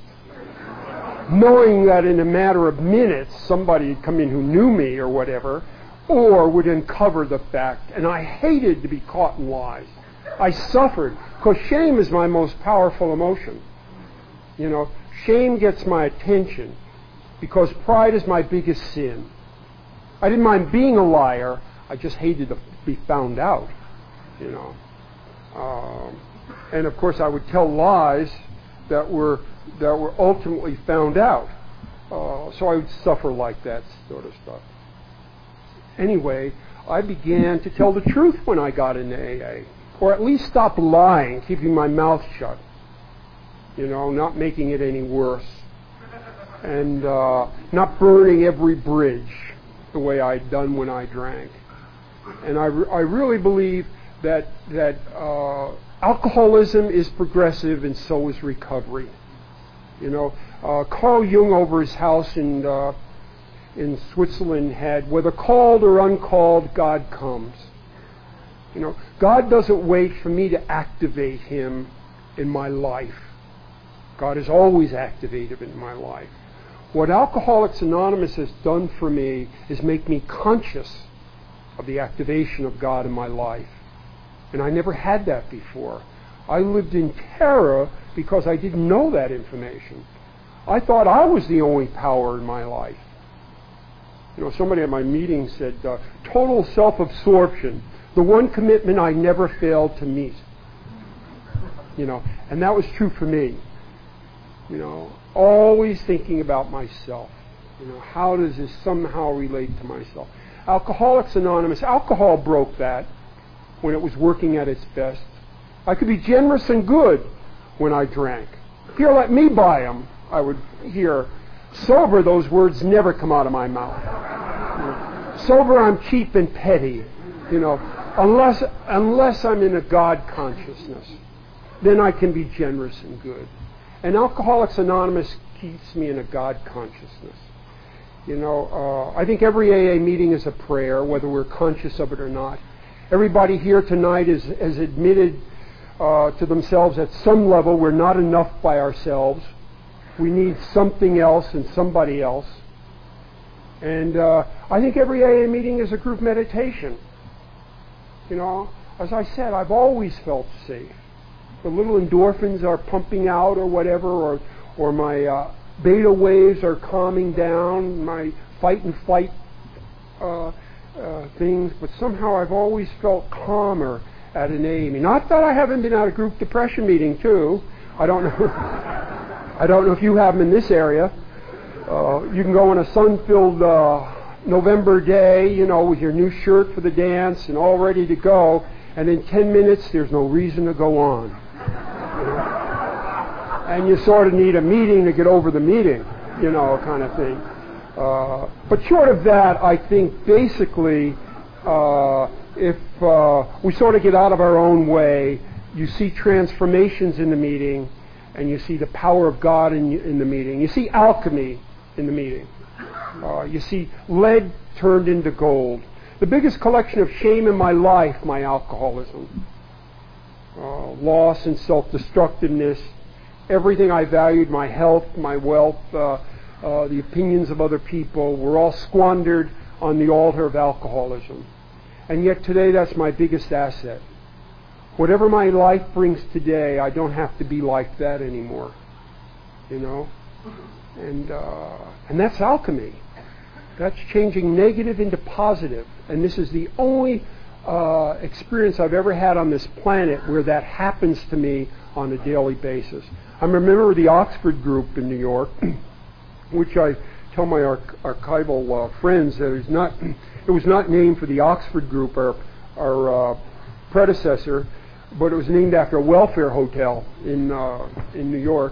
Knowing that in a matter of minutes, somebody would come in who knew me or whatever, or would uncover the fact. And I hated to be caught in lies. I suffered, because shame is my most powerful emotion. You know, shame gets my attention. Because pride is my biggest sin. I didn't mind being a liar. I just hated to be found out, you know. Um, and of course, I would tell lies that were that were ultimately found out. Uh, so I would suffer like that sort of stuff. Anyway, I began to tell the truth when I got into A A, or at least stop lying, keeping my mouth shut. You know, not making it any worse. And uh, not burning every bridge the way I'd done when I drank. And I, re- I really believe that that uh, alcoholism is progressive, and so is recovery. You know, uh, Carl Jung over his house in uh, in Switzerland had, whether called or uncalled, God comes. You know, God doesn't wait for me to activate Him in my life. God is always activated in my life. What Alcoholics Anonymous has done for me is make me conscious of the activation of God in my life. And I never had that before. I lived in terror because I didn't know that information. I thought I was the only power in my life. You know, somebody at my meeting said, uh, total self-absorption, the one commitment I never failed to meet. You know, and that was true for me. You know, always thinking about myself. You know, how does this somehow relate to myself? Alcoholics Anonymous, alcohol broke that when it was working at its best. I could be generous and good when I drank. Here, let me buy them, I would hear. Sober, those words never come out of my mouth. You know, sober, I'm cheap and petty. You know, unless unless I'm in a God consciousness, then I can be generous and good. And Alcoholics Anonymous keeps me in a God consciousness. You know, uh, I think every A A meeting is a prayer, whether we're conscious of it or not. Everybody here tonight is, is admitted uh, to themselves at some level we're not enough by ourselves. We need something else and somebody else. And uh, I think every A A meeting is a group meditation. You know, as I said, I've always felt safe. The little endorphins are pumping out or whatever, or, or my uh, beta waves are calming down, my fight and flight uh, uh, things, but somehow I've always felt calmer at an A A meeting. Not that I haven't been at a group depression meeting too. I don't know. I don't know if you have them in this area. Uh, you can go on a sun-filled uh, November day, you know, with your new shirt for the dance and all ready to go, and in ten minutes there's no reason to go on. You know? And you sort of need a meeting to get over the meeting, you know, kind of thing. Uh, but short of that, I think basically uh, if uh, we sort of get out of our own way, you see transformations in the meeting, and you see the power of God in, in the meeting. You see alchemy in the meeting. Uh, you see lead turned into gold. The biggest collection of shame in my life, my alcoholism. Uh, loss and self-destructiveness. Everything I valued, my health, my wealth, uh, uh, the opinions of other people, were all squandered on the altar of alcoholism. And yet today that's my biggest asset. Whatever my life brings today, I don't have to be like that anymore. You know? And uh, and that's alchemy. That's changing negative into positive. And this is the only uh, experience I've ever had on this planet where that happens to me on a daily basis. I remember the Oxford group in New York, which I tell my arch- archival uh, friends that it's not, it was not named for the Oxford group, our, our uh, predecessor, but it was named after a welfare hotel in uh, in New York.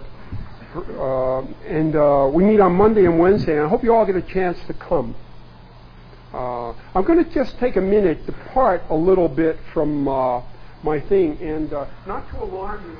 Uh, and uh, we meet on Monday and Wednesday, and I hope you all get a chance to come. Uh, I'm going to just take a minute to depart a little bit from uh, my thing, and uh, not to alarm you,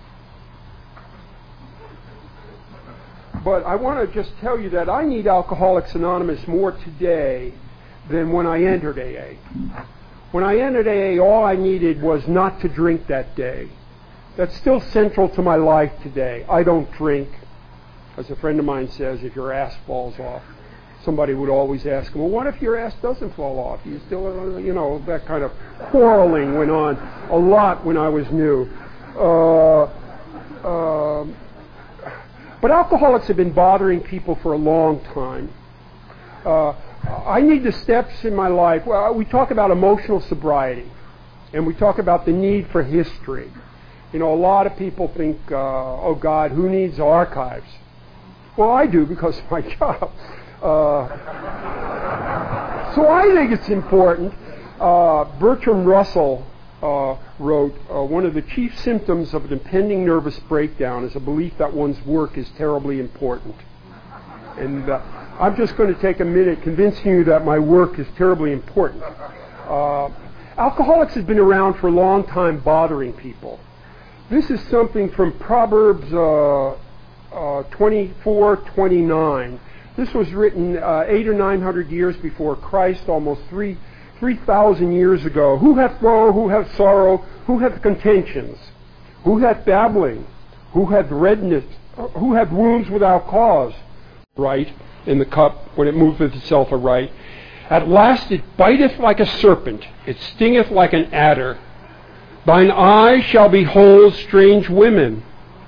but I want to just tell you that I need Alcoholics Anonymous more today than when I entered A A. When I entered A A, all I needed was not to drink that day. That's still central to my life today. I don't drink. As a friend of mine says, if your ass falls off, somebody would always ask him, well, what if your ass doesn't fall off? You still, you know, that kind of quarreling went on a lot when I was new. Uh, uh, but alcoholics have been bothering people for a long time. Uh, I need the steps in my life. Well, we talk about emotional sobriety, and we talk about the need for history. You know, a lot of people think, uh, oh God, who needs archives? Well, I do because of my job. Uh, so I think it's important. Uh, Bertrand Russell uh, wrote, uh, one of the chief symptoms of an impending nervous breakdown is a belief that one's work is terribly important. And uh, I'm just going to take a minute convincing you that my work is terribly important. Uh, alcoholics has been around for a long time bothering people. This is something from Proverbs uh, uh, twenty-four twenty-nine. This was written uh, eight or nine hundred years before Christ, almost three three thousand years ago. Who hath woe? Who hath sorrow? Who hath contentions? Who hath babbling? Who hath redness? Who hath wounds without cause? Right in the cup when it moveth itself aright. At last it biteth like a serpent; it stingeth like an adder. Thine eye shall behold strange women.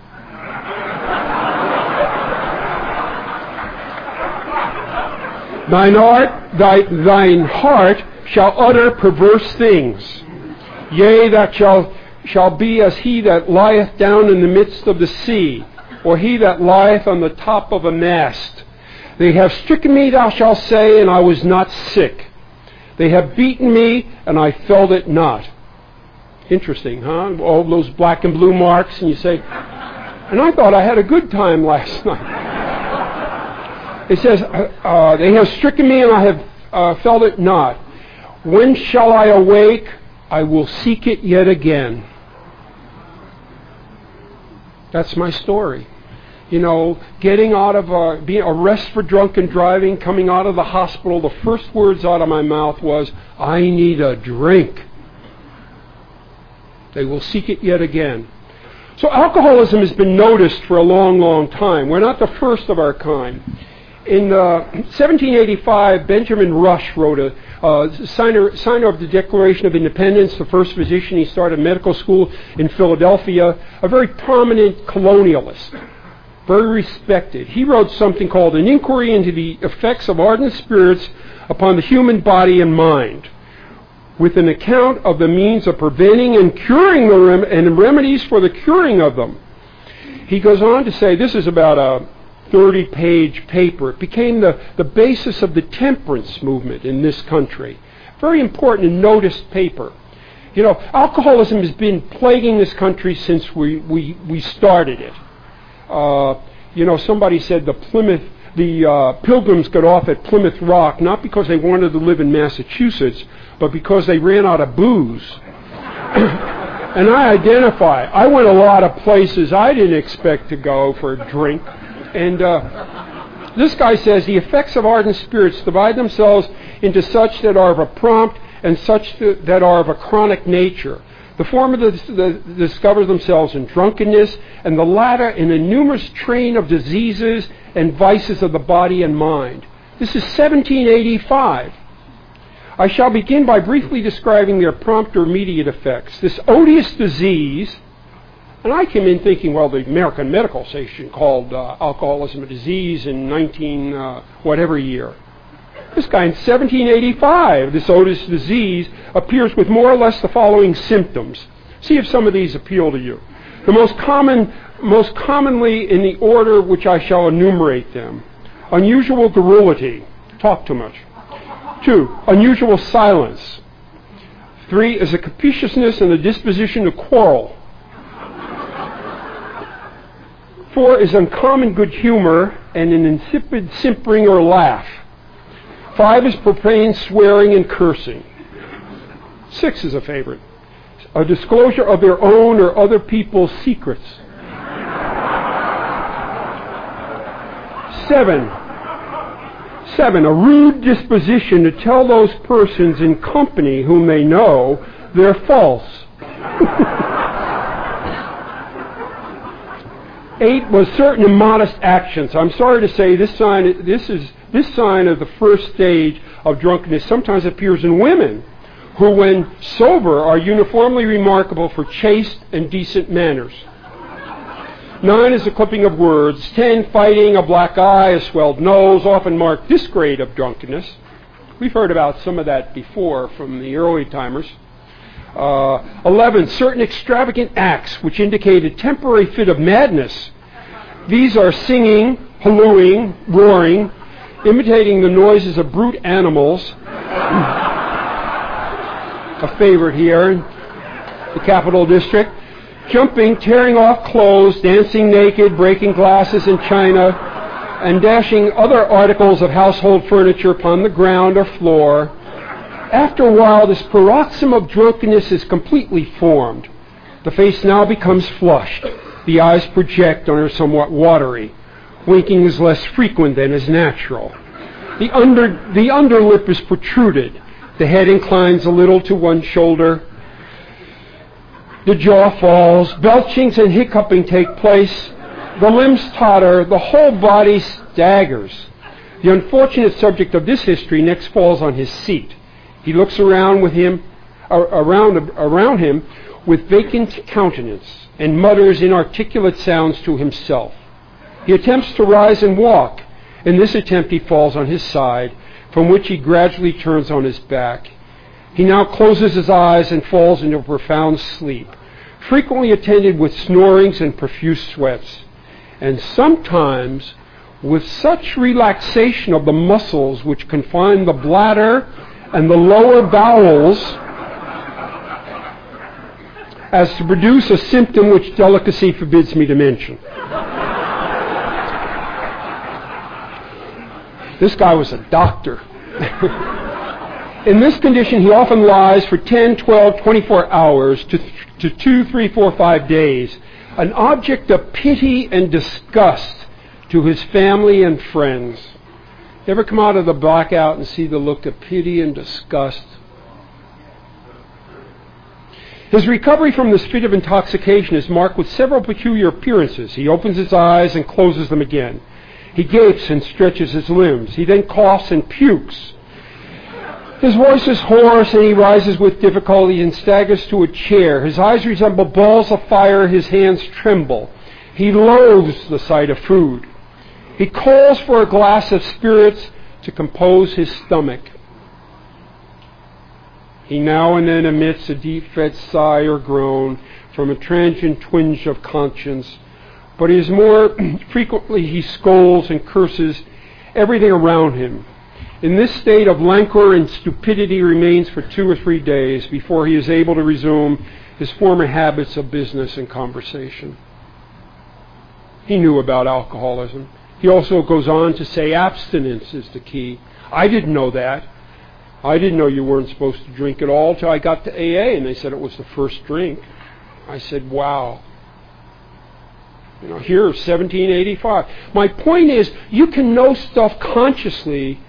Thine art, thy, thine heart shall utter perverse things. Yea, that shall shall be as he that lieth down in the midst of the sea, or he that lieth on the top of a mast. They have stricken me, thou shalt say, and I was not sick. They have beaten me, and I felt it not. Interesting, huh? All those black and blue marks, and you say, and I thought I had a good time last night. It says, uh, uh, they have stricken me, and I have uh, felt it not. When shall I awake? I will seek it yet again. That's my story. You know, getting out of a, being arrested for drunken driving, coming out of the hospital, the first words out of my mouth was, I need a drink. They will seek it yet again. So alcoholism has been noticed for a long, long time. We're not the first of our kind. In uh, seventeen eighty-five, Benjamin Rush wrote a uh, signer, signer of the Declaration of Independence, the first physician. He started medical school in Philadelphia, a very prominent colonialist, very respected. He wrote something called An Inquiry into the Effects of Ardent Spirits upon the Human Body and Mind, with an account of the means of preventing and curing the rem- and remedies for the curing of them. He goes on to say, this is about a thirty-page paper. It became the, the basis of the temperance movement in this country. Very important and noticed paper. You know, alcoholism has been plaguing this country since we, we, we started it. Uh, you know, somebody said the Plymouth, the uh, Pilgrims got off at Plymouth Rock not because they wanted to live in Massachusetts, but because they ran out of booze. And I identify. I went a lot of places I didn't expect to go for a drink. And uh, this guy says the effects of ardent spirits divide themselves into such that are of a prompt and such that are of a chronic nature. The former the, the, discover themselves in drunkenness, and the latter in a numerous train of diseases and vices of the body and mind. This is seventeen eighty-five. I shall begin by briefly describing their prompt or immediate effects. This odious disease, and I came in thinking, well, the American Medical Association called uh, alcoholism a disease in nineteen uh, whatever year. This guy in seventeen eighty-five, this odious disease, appears with more or less the following symptoms. See if some of these appeal to you. The most common, most commonly in the order which I shall enumerate them. Unusual garrulity, talk too much. Two, unusual silence. Three is a captiousness and a disposition to quarrel. Four is uncommon good humor and an insipid simpering or laugh. Five is profane swearing and cursing. Six is a favorite. A disclosure of their own or other people's secrets. Seven. Seven, a rude disposition to tell those persons in company whom they know they're false. Eight was certain immodest actions. I'm sorry to say this sign, this is this sign of the first stage of drunkenness sometimes appears in women, who, when sober, are uniformly remarkable for chaste and decent manners. Nine is the clipping of words. Ten, fighting, a black eye, a swelled nose, often mark this grade of drunkenness. We've heard about some of that before from the early timers. Uh, Eleven, certain extravagant acts which indicate a temporary fit of madness. These are singing, hallooing, roaring, imitating the noises of brute animals. A favorite here in the Capital District. Jumping, tearing off clothes, dancing naked, breaking glasses and china, and dashing other articles of household furniture upon the ground or floor. After a while, this paroxysm of drunkenness is completely formed. The face now becomes flushed. The eyes project and are somewhat watery. Winking is less frequent than is natural. The under the underlip is protruded. The head inclines a little to one shoulder. The jaw falls. Belchings and hiccuping take place. The limbs totter. The whole body staggers. The unfortunate subject of this history next falls on his seat. He looks around with him, uh, around around him, with vacant countenance, and mutters inarticulate sounds to himself. He attempts to rise and walk. In this attempt, he falls on his side, from which he gradually turns on his back. He now closes his eyes and falls into a profound sleep, frequently attended with snorings and profuse sweats, and sometimes with such relaxation of the muscles which confine the bladder and the lower bowels as to produce a symptom which delicacy forbids me to mention. This guy was a doctor. In this condition, he often lies for ten, twelve, twenty-four hours to, to two, three, four, five days, an object of pity and disgust to his family and friends. You ever come out of the blackout and see the look of pity and disgust? His recovery from this fit of intoxication is marked with several peculiar appearances. He opens his eyes and closes them again. He gapes and stretches his limbs. He then coughs and pukes. His voice is hoarse, and he rises with difficulty and staggers to a chair. His eyes resemble balls of fire. His hands tremble. He loathes the sight of food. He calls for a glass of spirits to compose his stomach. He now and then emits a deep-fed sigh or groan from a transient twinge of conscience, but is more frequently he scolds and curses everything around him. In this state of languor and stupidity he remains for two or three days before he is able to resume his former habits of business and conversation. He knew about alcoholism. He also goes on to say abstinence is the key. I didn't know that. I didn't know you weren't supposed to drink at all till I got to A A, and they said it was the first drink. I said, wow. You know, here, seventeen eighty-five. My point is, you can know stuff consciously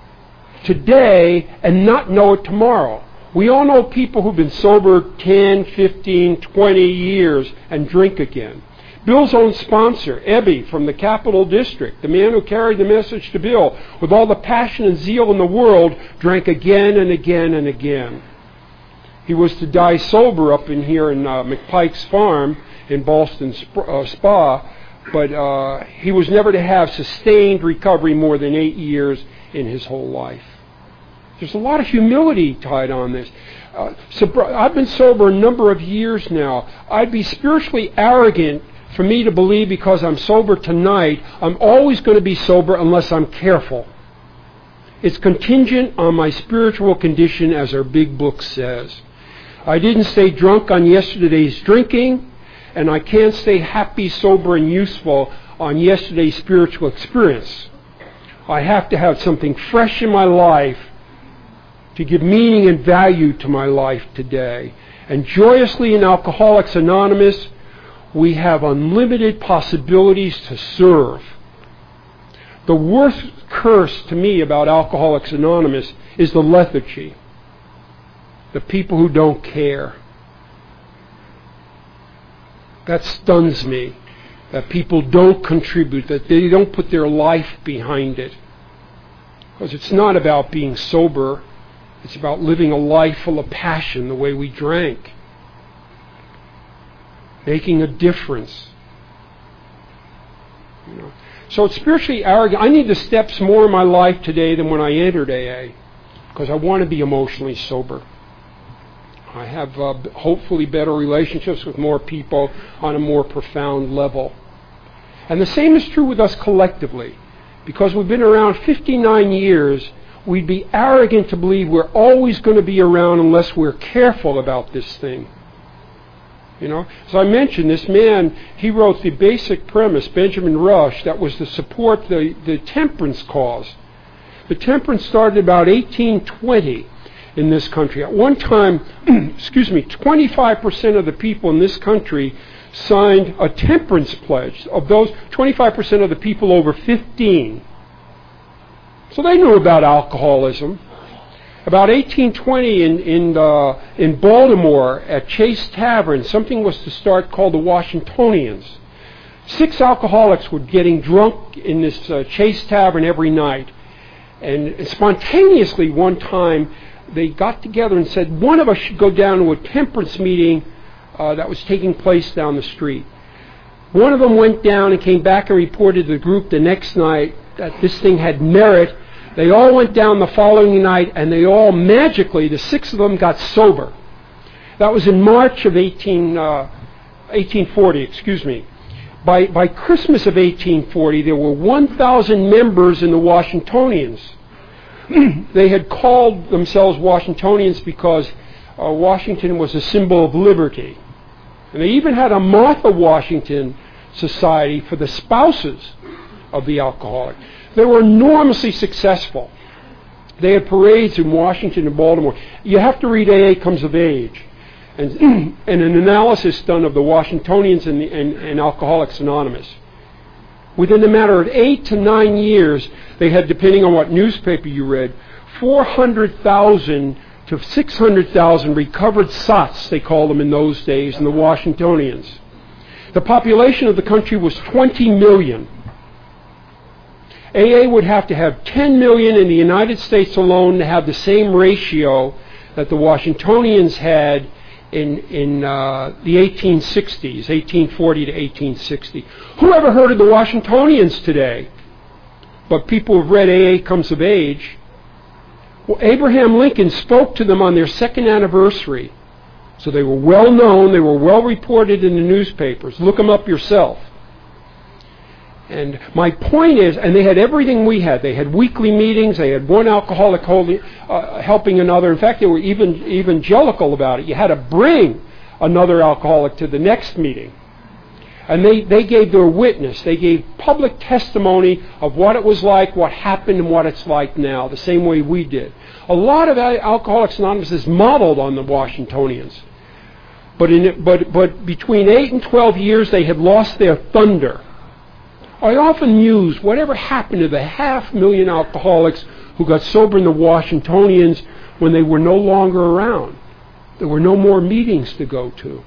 today and not know it tomorrow. We all know people who've been sober ten, fifteen, twenty years and drink again. Bill's own sponsor, Ebby, from the Capital District, the man who carried the message to Bill with all the passion and zeal in the world, drank again and again and again. He was to die sober up in here in uh, McPike's farm in Ballston uh, Spa, but uh, he was never to have sustained recovery more than eight years in his whole life. There's a lot of humility tied on this. Uh, so I've been sober a number of years now. I'd be spiritually arrogant for me to believe because I'm sober tonight, I'm always going to be sober unless I'm careful. It's contingent on my spiritual condition, as our big book says. I didn't stay drunk on yesterday's drinking, and I can't stay happy, sober, and useful on yesterday's spiritual experience. I have to have something fresh in my life to give meaning and value to my life today. And joyously in Alcoholics Anonymous, we have unlimited possibilities to serve. The worst curse to me about Alcoholics Anonymous is the lethargy. The people who don't care. That stuns me. That people don't contribute, that they don't put their life behind it. Because it's not about being sober. It's about living a life full of passion the way we drank. Making a difference. You know. So it's spiritually arrogant. I need the steps more in my life today than when I entered A A, because I want to be emotionally sober. I have uh, hopefully better relationships with more people on a more profound level. And the same is true with us collectively. Because we've been around fifty-nine years, we'd be arrogant to believe we're always going to be around unless we're careful about this thing. You know, as I mentioned, this man, he wrote the basic premise, Benjamin Rush, that was to support the, the temperance cause. The temperance started about eighteen twenty in this country. At one time, excuse me, twenty-five percent of the people in this country signed a temperance pledge. Of those, twenty-five percent of the people over fifteen. So they knew about alcoholism. About eighteen twenty in in, uh, in Baltimore at Chase Tavern, something was to start called the Washingtonians. Six alcoholics were getting drunk in this uh, Chase Tavern every night. And spontaneously one time they got together and said, one of us should go down to a temperance meeting uh, that was taking place down the street. One of them went down and came back and reported to the group the next night that this thing had merit. They all went down the following night, and they all magically, the six of them, got sober. That was in March of eighteen, uh, eighteen forty, excuse me. By, by Christmas of eighteen forty, there were one thousand members in the Washingtonians. They had called themselves Washingtonians because uh, Washington was a symbol of liberty. And they even had a Martha Washington Society for the spouses of the alcoholic. They were enormously successful. They had parades in Washington and Baltimore. You have to read A A Comes of Age. And, and an analysis done of the Washingtonians and, the, and, and Alcoholics Anonymous. Within a matter of eight to nine years, they had, depending on what newspaper you read, four hundred thousand to six hundred thousand recovered sots, they called them in those days, in the Washingtonians. The population of the country was twenty million. A A would have to have ten million in the United States alone to have the same ratio that the Washingtonians had in, in uh, the eighteen sixties, eighteen forty to eighteen sixty. Who ever heard of the Washingtonians today? But people who've read A A Comes of Age. Well, Abraham Lincoln spoke to them on their second anniversary. So they were well known, they were well reported in the newspapers. Look them up yourself. And my point is, and they had everything we had. They had weekly meetings. They had one alcoholic holding, uh, helping another. In fact, they were even evangelical about it. You had to bring another alcoholic to the next meeting. And they, they gave their witness. They gave public testimony of what it was like, what happened, and what it's like now, the same way we did. A lot of Alcoholics Anonymous is modeled on the Washingtonians. But, in it, but, but between eight and twelve years, they had lost their thunder. I often muse whatever happened to the half million alcoholics who got sober in the Washingtonians when they were no longer around. There were no more meetings to go to.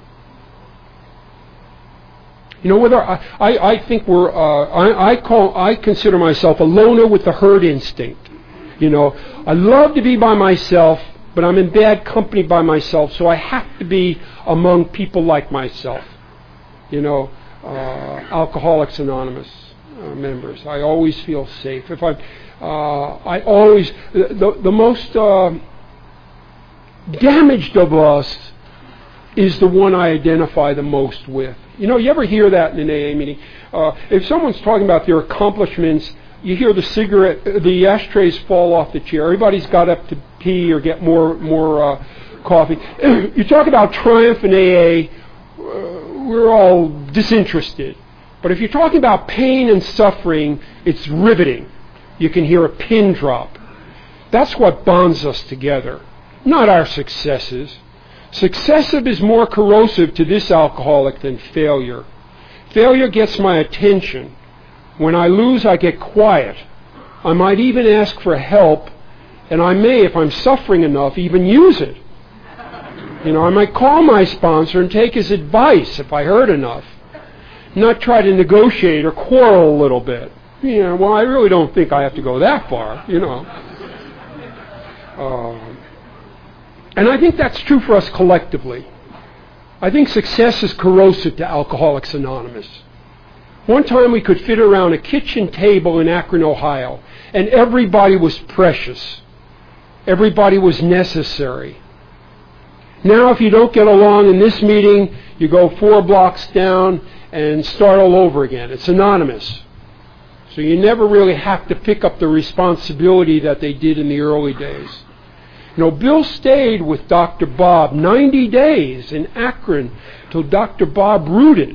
You know, whether I, I, I think we're, uh, I, I call, I consider myself a loner with the herd instinct. You know, I love to be by myself, but I'm in bad company by myself, so I have to be among people like myself. You know, uh, Alcoholics Anonymous uh, members. I always feel safe. If I, uh, I always the the most uh, damaged of us is the one I identify the most with. You know, you ever hear that in an A A meeting? Uh, if someone's talking about their accomplishments, you hear the cigarette, the ashtrays fall off the chair. Everybody's got up to pee or get more more uh, coffee. You talk about triumph in A A, uh, we're all disinterested. But if you're talking about pain and suffering, it's riveting. You can hear a pin drop. That's what bonds us together, not our successes. Successive is more corrosive to this alcoholic than failure. Failure gets my attention. When I lose, I get quiet. I might even ask for help, and I may, if I'm suffering enough, even use it. You know, I might call my sponsor and take his advice if I hurt enough, not try to negotiate or quarrel a little bit. You know, well, I really don't think I have to go that far, you know. Uh, and I think that's true for us collectively. I think success is corrosive to Alcoholics Anonymous. One time we could fit around a kitchen table in Akron, Ohio, and everybody was precious. Everybody was necessary. Now if you don't get along in this meeting, you go four blocks down and start all over again. It's anonymous. So you never really have to pick up the responsibility that they did in the early days. You know, Bill stayed with Doctor Bob ninety days in Akron till Doctor Bob rooted.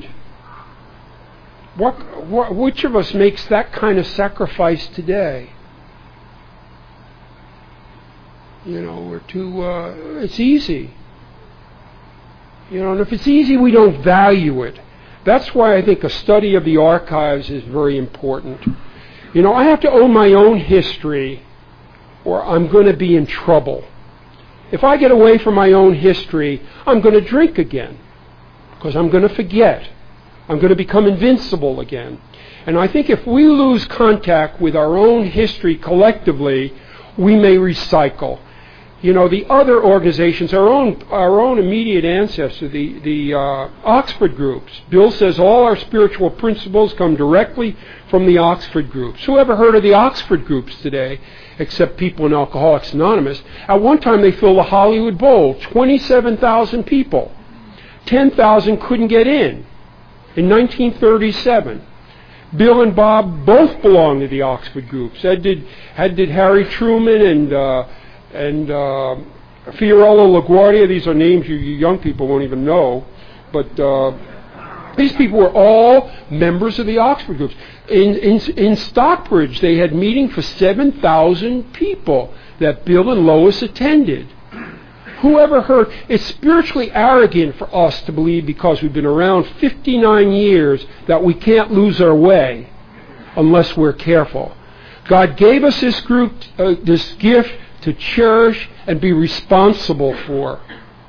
What, what, which of us makes that kind of sacrifice today? You know, we're too, uh, it's easy. You know, and if it's easy, we don't value it. That's why I think a study of the archives is very important. You know, I have to own my own history or I'm going to be in trouble. If I get away from my own history, I'm going to drink again because I'm going to forget. I'm going to become invincible again. And I think if we lose contact with our own history collectively, we may recycle. You know, the other organizations, our own our own immediate ancestors, the, the uh, Oxford groups. Bill says all our spiritual principles come directly from the Oxford groups. Who ever heard of the Oxford groups today, except people in Alcoholics Anonymous? At one time they filled the Hollywood Bowl, twenty-seven thousand people. ten thousand couldn't get in. In nineteen thirty-seven, Bill and Bob both belonged to the Oxford groups. Ed did, Ed did Harry Truman and uh, and uh, Fiorello LaGuardia. These are names you, you young people won't even know, but uh, These people were all members of the Oxford groups. In, in, in Stockbridge, they had meeting for seven thousand people that Bill and Lois attended. Whoever heard? It's spiritually arrogant for us to believe, because we've been around fifty-nine years, that we can't lose our way unless we're careful. God gave us this group, uh, this gift to cherish and be responsible for.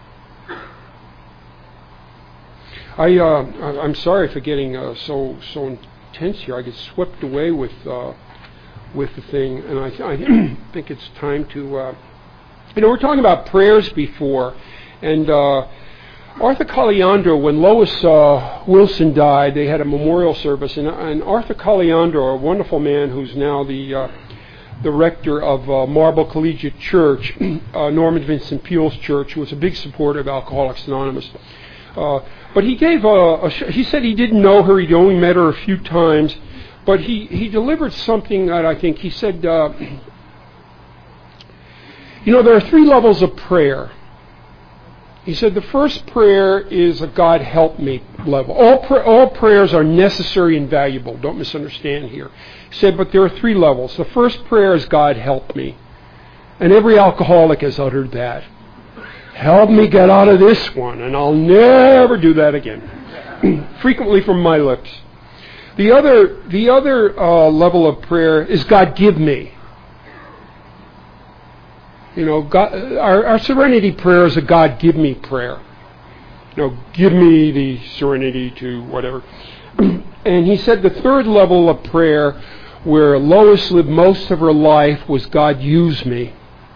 I, uh, I'm sorry for getting uh, so so intense here. I get swept away with uh, with the thing, and I, I think it's time to. Uh, you know, we're talking about prayers before, and uh, Arthur Caliandro, when Lois uh, Wilson died, they had a memorial service, and, and Arthur Caliandro, a wonderful man who's now the uh, the rector of uh, Marble Collegiate Church, uh, Norman Vincent Peale's church, who was a big supporter of Alcoholics Anonymous. Uh, but he gave a, a sh- he said he didn't know her, he'd only met her a few times, but he, he delivered something that I think, he said, uh, you know, there are three levels of prayer. He said the first prayer is a God help me level. All, pr- all prayers are necessary and valuable, don't misunderstand here. He said, but there are three levels. The first prayer is God help me. And every alcoholic has uttered that. Help me get out of this one, and I'll never do that again. Frequently from my lips. The other, the other uh, level of prayer is God give me. You know, God, our, our serenity prayer is a God give me prayer. You know, give me the serenity to whatever. And he said the third level of prayer, where Lois lived most of her life, was God use me.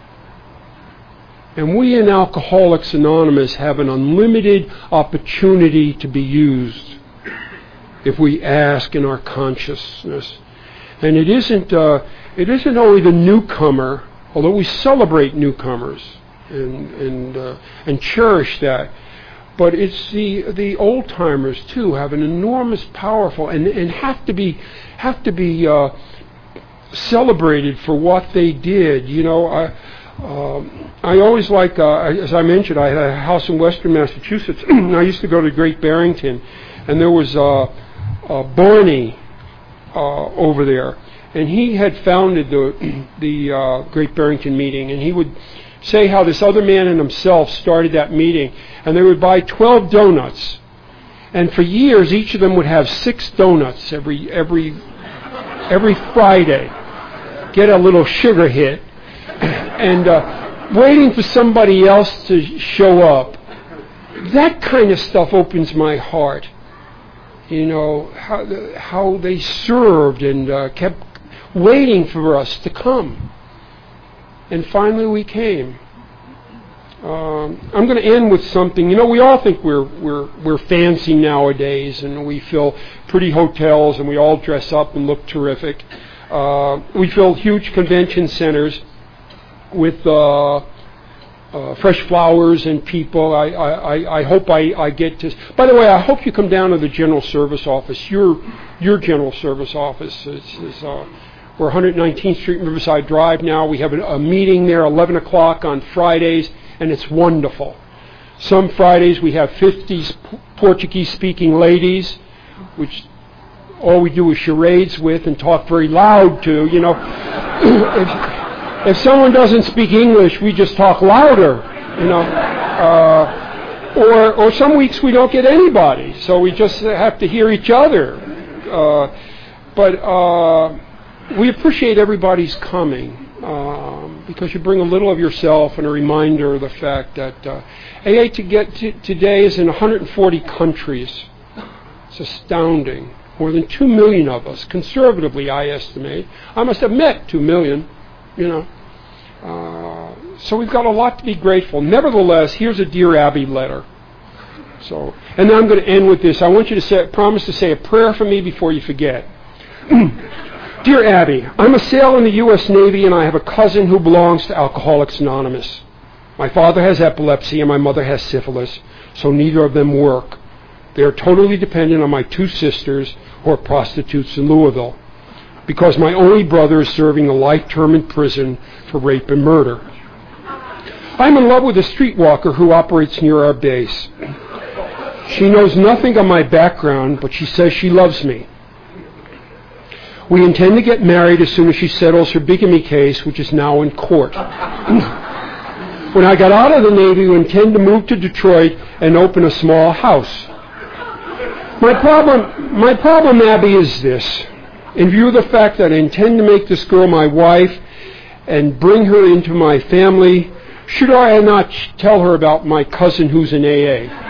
And we in Alcoholics Anonymous have an unlimited opportunity to be used if we ask in our consciousness. And it isn't uh, it isn't only the newcomer, although we celebrate newcomers and and uh, and cherish that, but it's the the old timers too have an enormous, powerful, and and have to be have to be uh, celebrated for what they did. You know, I. Um, I always like, uh, as I mentioned, I had a house in Western Massachusetts. I used to go to Great Barrington, and there was uh, uh, Barney uh, over there, and he had founded the the uh, Great Barrington meeting, and he would say how this other man and himself started that meeting, and they would buy twelve donuts, and for years each of them would have six donuts every every every Friday, get a little sugar hit. And uh, waiting for somebody else to show up. That kind of stuff opens my heart. You know, how, how they served and uh, kept waiting for us to come. And finally we came. Um, I'm going to end with something. You know, we all think we're we're we're fancy nowadays, and we fill pretty hotels, and we all dress up and look terrific. Uh, we fill huge convention centers with uh, uh, fresh flowers and people. I, I, I hope I, I get to... By the way, I hope you come down to the General Service Office. Your your General Service Office is... is uh, we're one nineteenth Street, Riverside Drive now. We have a, a meeting there, eleven o'clock on Fridays, and it's wonderful. Some Fridays we have fifty Portuguese-speaking ladies, which all we do is charades with and talk very loud to, you know. if, If someone doesn't speak English, we just talk louder, you know. Uh, or, or some weeks we don't get anybody, so we just have to hear each other. Uh, but uh, we appreciate everybody's coming um, because you bring a little of yourself and a reminder of the fact that uh, A A to get to today is in one hundred forty countries. It's astounding. More than two million of us, conservatively, I estimate. I must have met two million. You know, uh, so we've got a lot to be grateful. Nevertheless, here's a Dear Abby letter. So, and then I'm going to end with this. I want you to say, promise to say a prayer for me before you forget. Dear Abby, I'm a sailor in the U S Navy, and I have a cousin who belongs to Alcoholics Anonymous. My father has epilepsy, and my mother has syphilis, so neither of them work. They are totally dependent on my two sisters, who are prostitutes in Louisville, because my only brother is serving a life term in prison for rape and murder. I'm in love with a streetwalker who operates near our base. She knows nothing of my background, but she says she loves me. We intend to get married as soon as she settles her bigamy case, which is now in court. When I got out of the Navy, we intend to move to Detroit and open a small house. My problem, my problem, Abby, is this. In view of the fact that I intend to make this girl my wife and bring her into my family, should I not tell her about my cousin who's in A A?